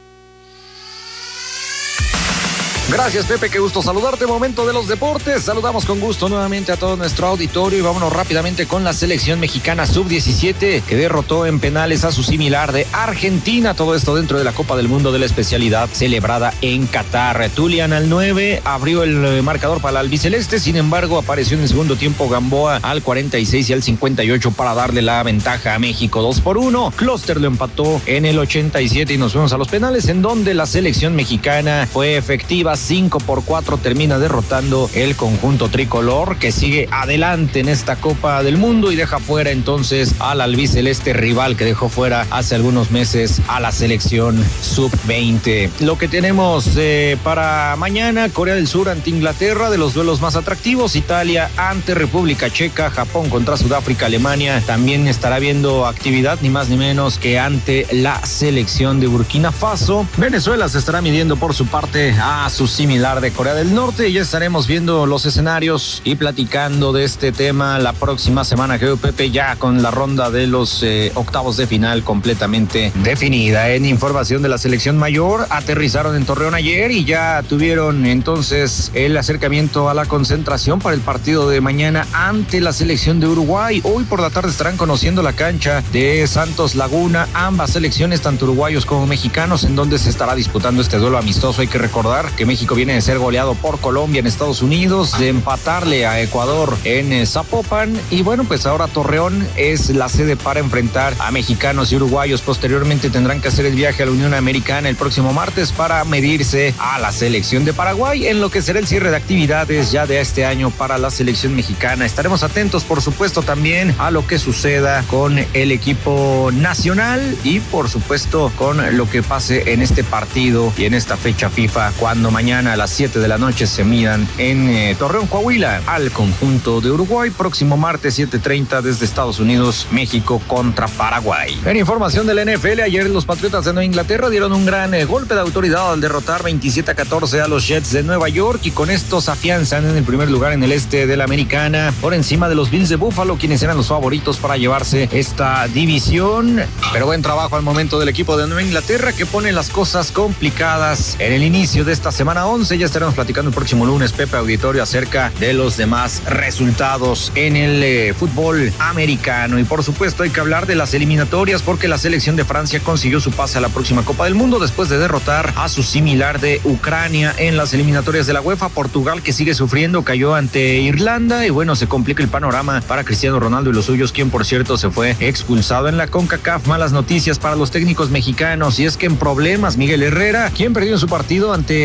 Gracias, Pepe, qué gusto saludarte. Momento de los deportes. Saludamos con gusto nuevamente a todo nuestro auditorio y vámonos rápidamente con la selección mexicana sub diecisiete que derrotó en penales a su similar de Argentina. Todo esto dentro de la Copa del Mundo de la especialidad celebrada en Qatar. Tulian al nueve abrió el marcador para el albiceleste, sin embargo apareció en el segundo tiempo Gamboa al cuarenta y seis y al cincuenta y ocho para darle la ventaja a México. dos por uno. Kloster lo empató en el ochenta y siete y nos fuimos a los penales, en donde la selección mexicana fue efectiva. cinco por cuatro termina derrotando el conjunto tricolor, que sigue adelante en esta Copa del Mundo y deja fuera entonces al albiceleste rival que dejó fuera hace algunos meses a la selección sub veinte. Lo que tenemos eh, para mañana: Corea del Sur ante Inglaterra, de los duelos más atractivos. Italia ante República Checa, Japón contra Sudáfrica, Alemania también estará viendo actividad, ni más ni menos que ante la selección de Burkina Faso. Venezuela se estará midiendo por su parte a su similar de Corea del Norte, y ya estaremos viendo los escenarios y platicando de este tema la próxima semana, creo, Pepe, ya con la ronda de los eh, octavos de final completamente definida. En información de la selección mayor, aterrizaron en Torreón ayer y ya tuvieron entonces el acercamiento a la concentración para el partido de mañana ante la selección de Uruguay. Hoy por la tarde estarán conociendo la cancha de Santos Laguna, ambas selecciones, tanto uruguayos como mexicanos, en donde se estará disputando este duelo amistoso. Hay que recordar que México viene de ser goleado por Colombia en Estados Unidos, de empatarle a Ecuador en Zapopan, y bueno, pues ahora Torreón es la sede para enfrentar a mexicanos y uruguayos. Posteriormente tendrán que hacer el viaje a la Unión Americana el próximo martes para medirse a la selección de Paraguay, en lo que será el cierre de actividades ya de este año para la selección mexicana. Estaremos atentos, por supuesto, también a lo que suceda con el equipo nacional y por supuesto con lo que pase en este partido y en esta fecha FIFA, cuando mañana a las siete de la noche se midan en eh, Torreón, Coahuila, al conjunto de Uruguay. Próximo martes siete treinta desde Estados Unidos, México contra Paraguay. En información de la N F L, ayer los Patriotas de Nueva Inglaterra dieron un gran eh, golpe de autoridad al derrotar veintisiete a catorce a los Jets de Nueva York, y con esto se afianzan en el primer lugar en el este de la Americana, por encima de los Bills de Buffalo, quienes eran los favoritos para llevarse esta división. Pero buen trabajo al momento del equipo de Nueva Inglaterra, que pone las cosas complicadas en el inicio de esta semana once. Ya estaremos platicando el próximo lunes, Pepe, auditorio, acerca de los demás resultados en el eh, fútbol americano. Y por supuesto hay que hablar de las eliminatorias, porque la selección de Francia consiguió su pase a la próxima Copa del Mundo después de derrotar a su similar de Ucrania en las eliminatorias de la UEFA. Portugal, que sigue sufriendo, cayó ante Irlanda, y bueno, se complica el panorama para Cristiano Ronaldo y los suyos, quien por cierto se fue expulsado en la CONCACAF. Malas noticias para los técnicos mexicanos, y es que en problemas Miguel Herrera, quien perdió en su partido ante Haití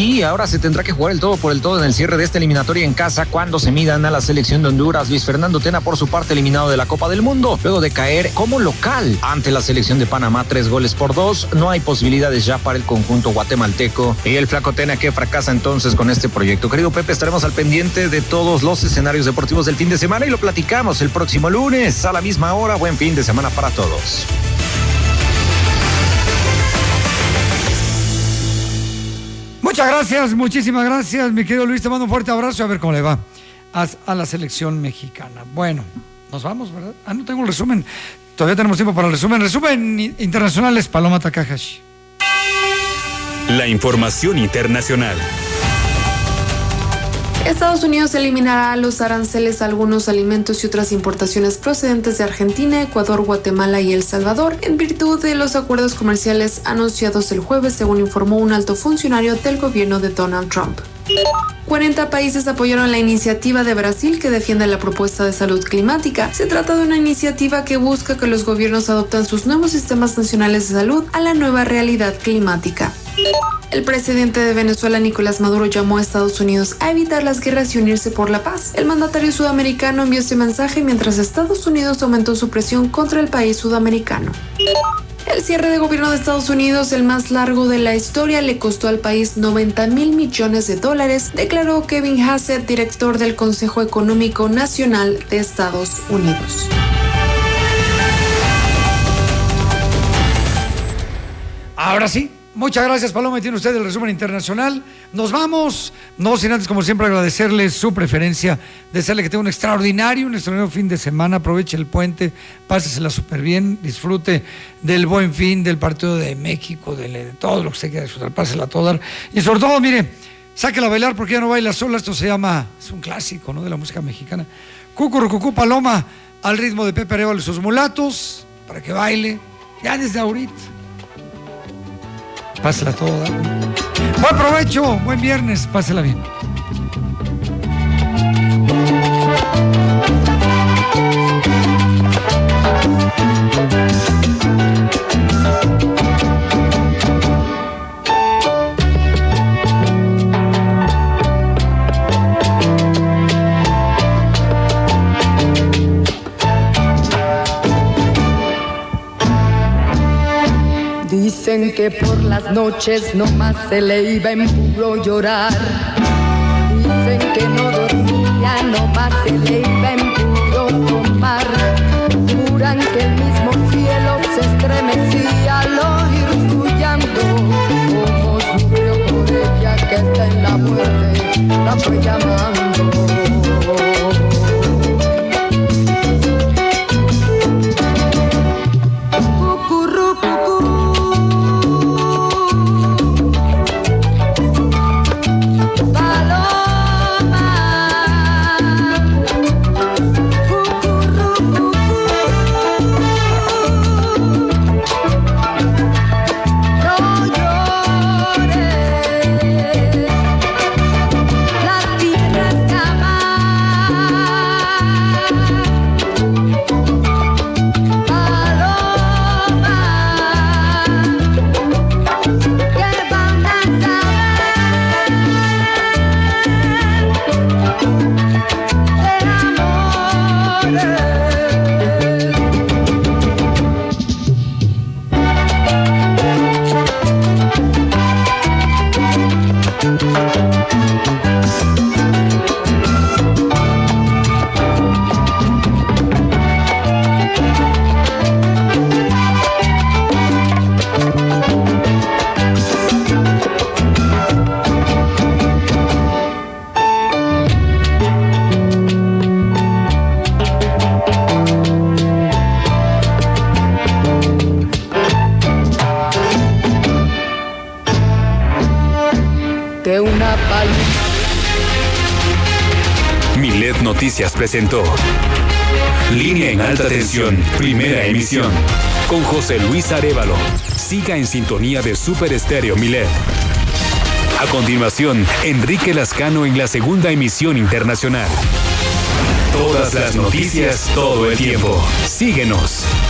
sí, ahora se tendrá que jugar el todo por el todo en el cierre de esta eliminatoria en casa cuando se midan a la selección de Honduras. Luis Fernando Tena, por su parte, eliminado de la Copa del Mundo, luego de caer como local ante la selección de Panamá, tres goles por dos. No hay posibilidades ya para el conjunto guatemalteco. Y el flaco Tena que fracasa entonces con este proyecto. Querido Pepe, estaremos al pendiente de todos los escenarios deportivos del fin de semana y lo platicamos el próximo lunes a la misma hora. Buen fin de semana para todos. Muchas gracias, muchísimas gracias, mi querido Luis. Te mando un fuerte abrazo. A ver cómo le va a, a la selección mexicana. Bueno, nos vamos, ¿verdad? Ah, no tengo el resumen. Todavía tenemos tiempo para el resumen. Resumen internacional es Paloma Takahashi. La información internacional. Estados Unidos eliminará los aranceles a algunos alimentos y otras importaciones procedentes de Argentina, Ecuador, Guatemala y El Salvador, en virtud de los acuerdos comerciales anunciados el jueves, según informó un alto funcionario del gobierno de Donald Trump. cuarenta países apoyaron la iniciativa de Brasil que defiende la propuesta de salud climática. Se trata de una iniciativa que busca que los gobiernos adopten sus nuevos sistemas nacionales de salud a la nueva realidad climática. El presidente de Venezuela, Nicolás Maduro, llamó a Estados Unidos a evitar las guerras y unirse por la paz. El mandatario sudamericano envió este mensaje mientras Estados Unidos aumentó su presión contra el país sudamericano. El cierre de gobierno de Estados Unidos, el más largo de la historia, le costó al país noventa mil millones de dólares, declaró Kevin Hassett, director del Consejo Económico Nacional de Estados Unidos. Ahora sí. Muchas gracias, Paloma. Tiene usted el resumen internacional. Nos vamos. No sin antes, como siempre, agradecerle su preferencia. Desearle que tenga un extraordinario, un extraordinario fin de semana. Aproveche el puente, pásesela súper bien. Disfrute del buen fin, del partido de México, de, de todo lo que usted quiera disfrutar. Pásela a todo dar. Y sobre todo, mire, sáquela a bailar porque ya no baila sola. Esto se llama, es un clásico, ¿no?, de la música mexicana. Cucurucucú, Paloma, al ritmo de Pepe Arevalo y sus mulatos, para que baile. Ya desde ahorita. Pásela toda. Buen provecho, buen viernes, pásela bien. Dicen que por las noches nomás se le iba en puro llorar. Dicen que no dormía, nomás se le iba en puro tomar. Juran que el mismo cielo se estremecía al oír su llanto. Como sufrió por ella que está en la muerte, la fue llamando. Noticias presentó Línea en Alta Tensión, primera emisión, con José Luis Arévalo. Siga en sintonía de Super Estéreo Milet. A continuación, Enrique Lascano en la segunda emisión internacional. Todas las noticias, todo el tiempo. Síguenos.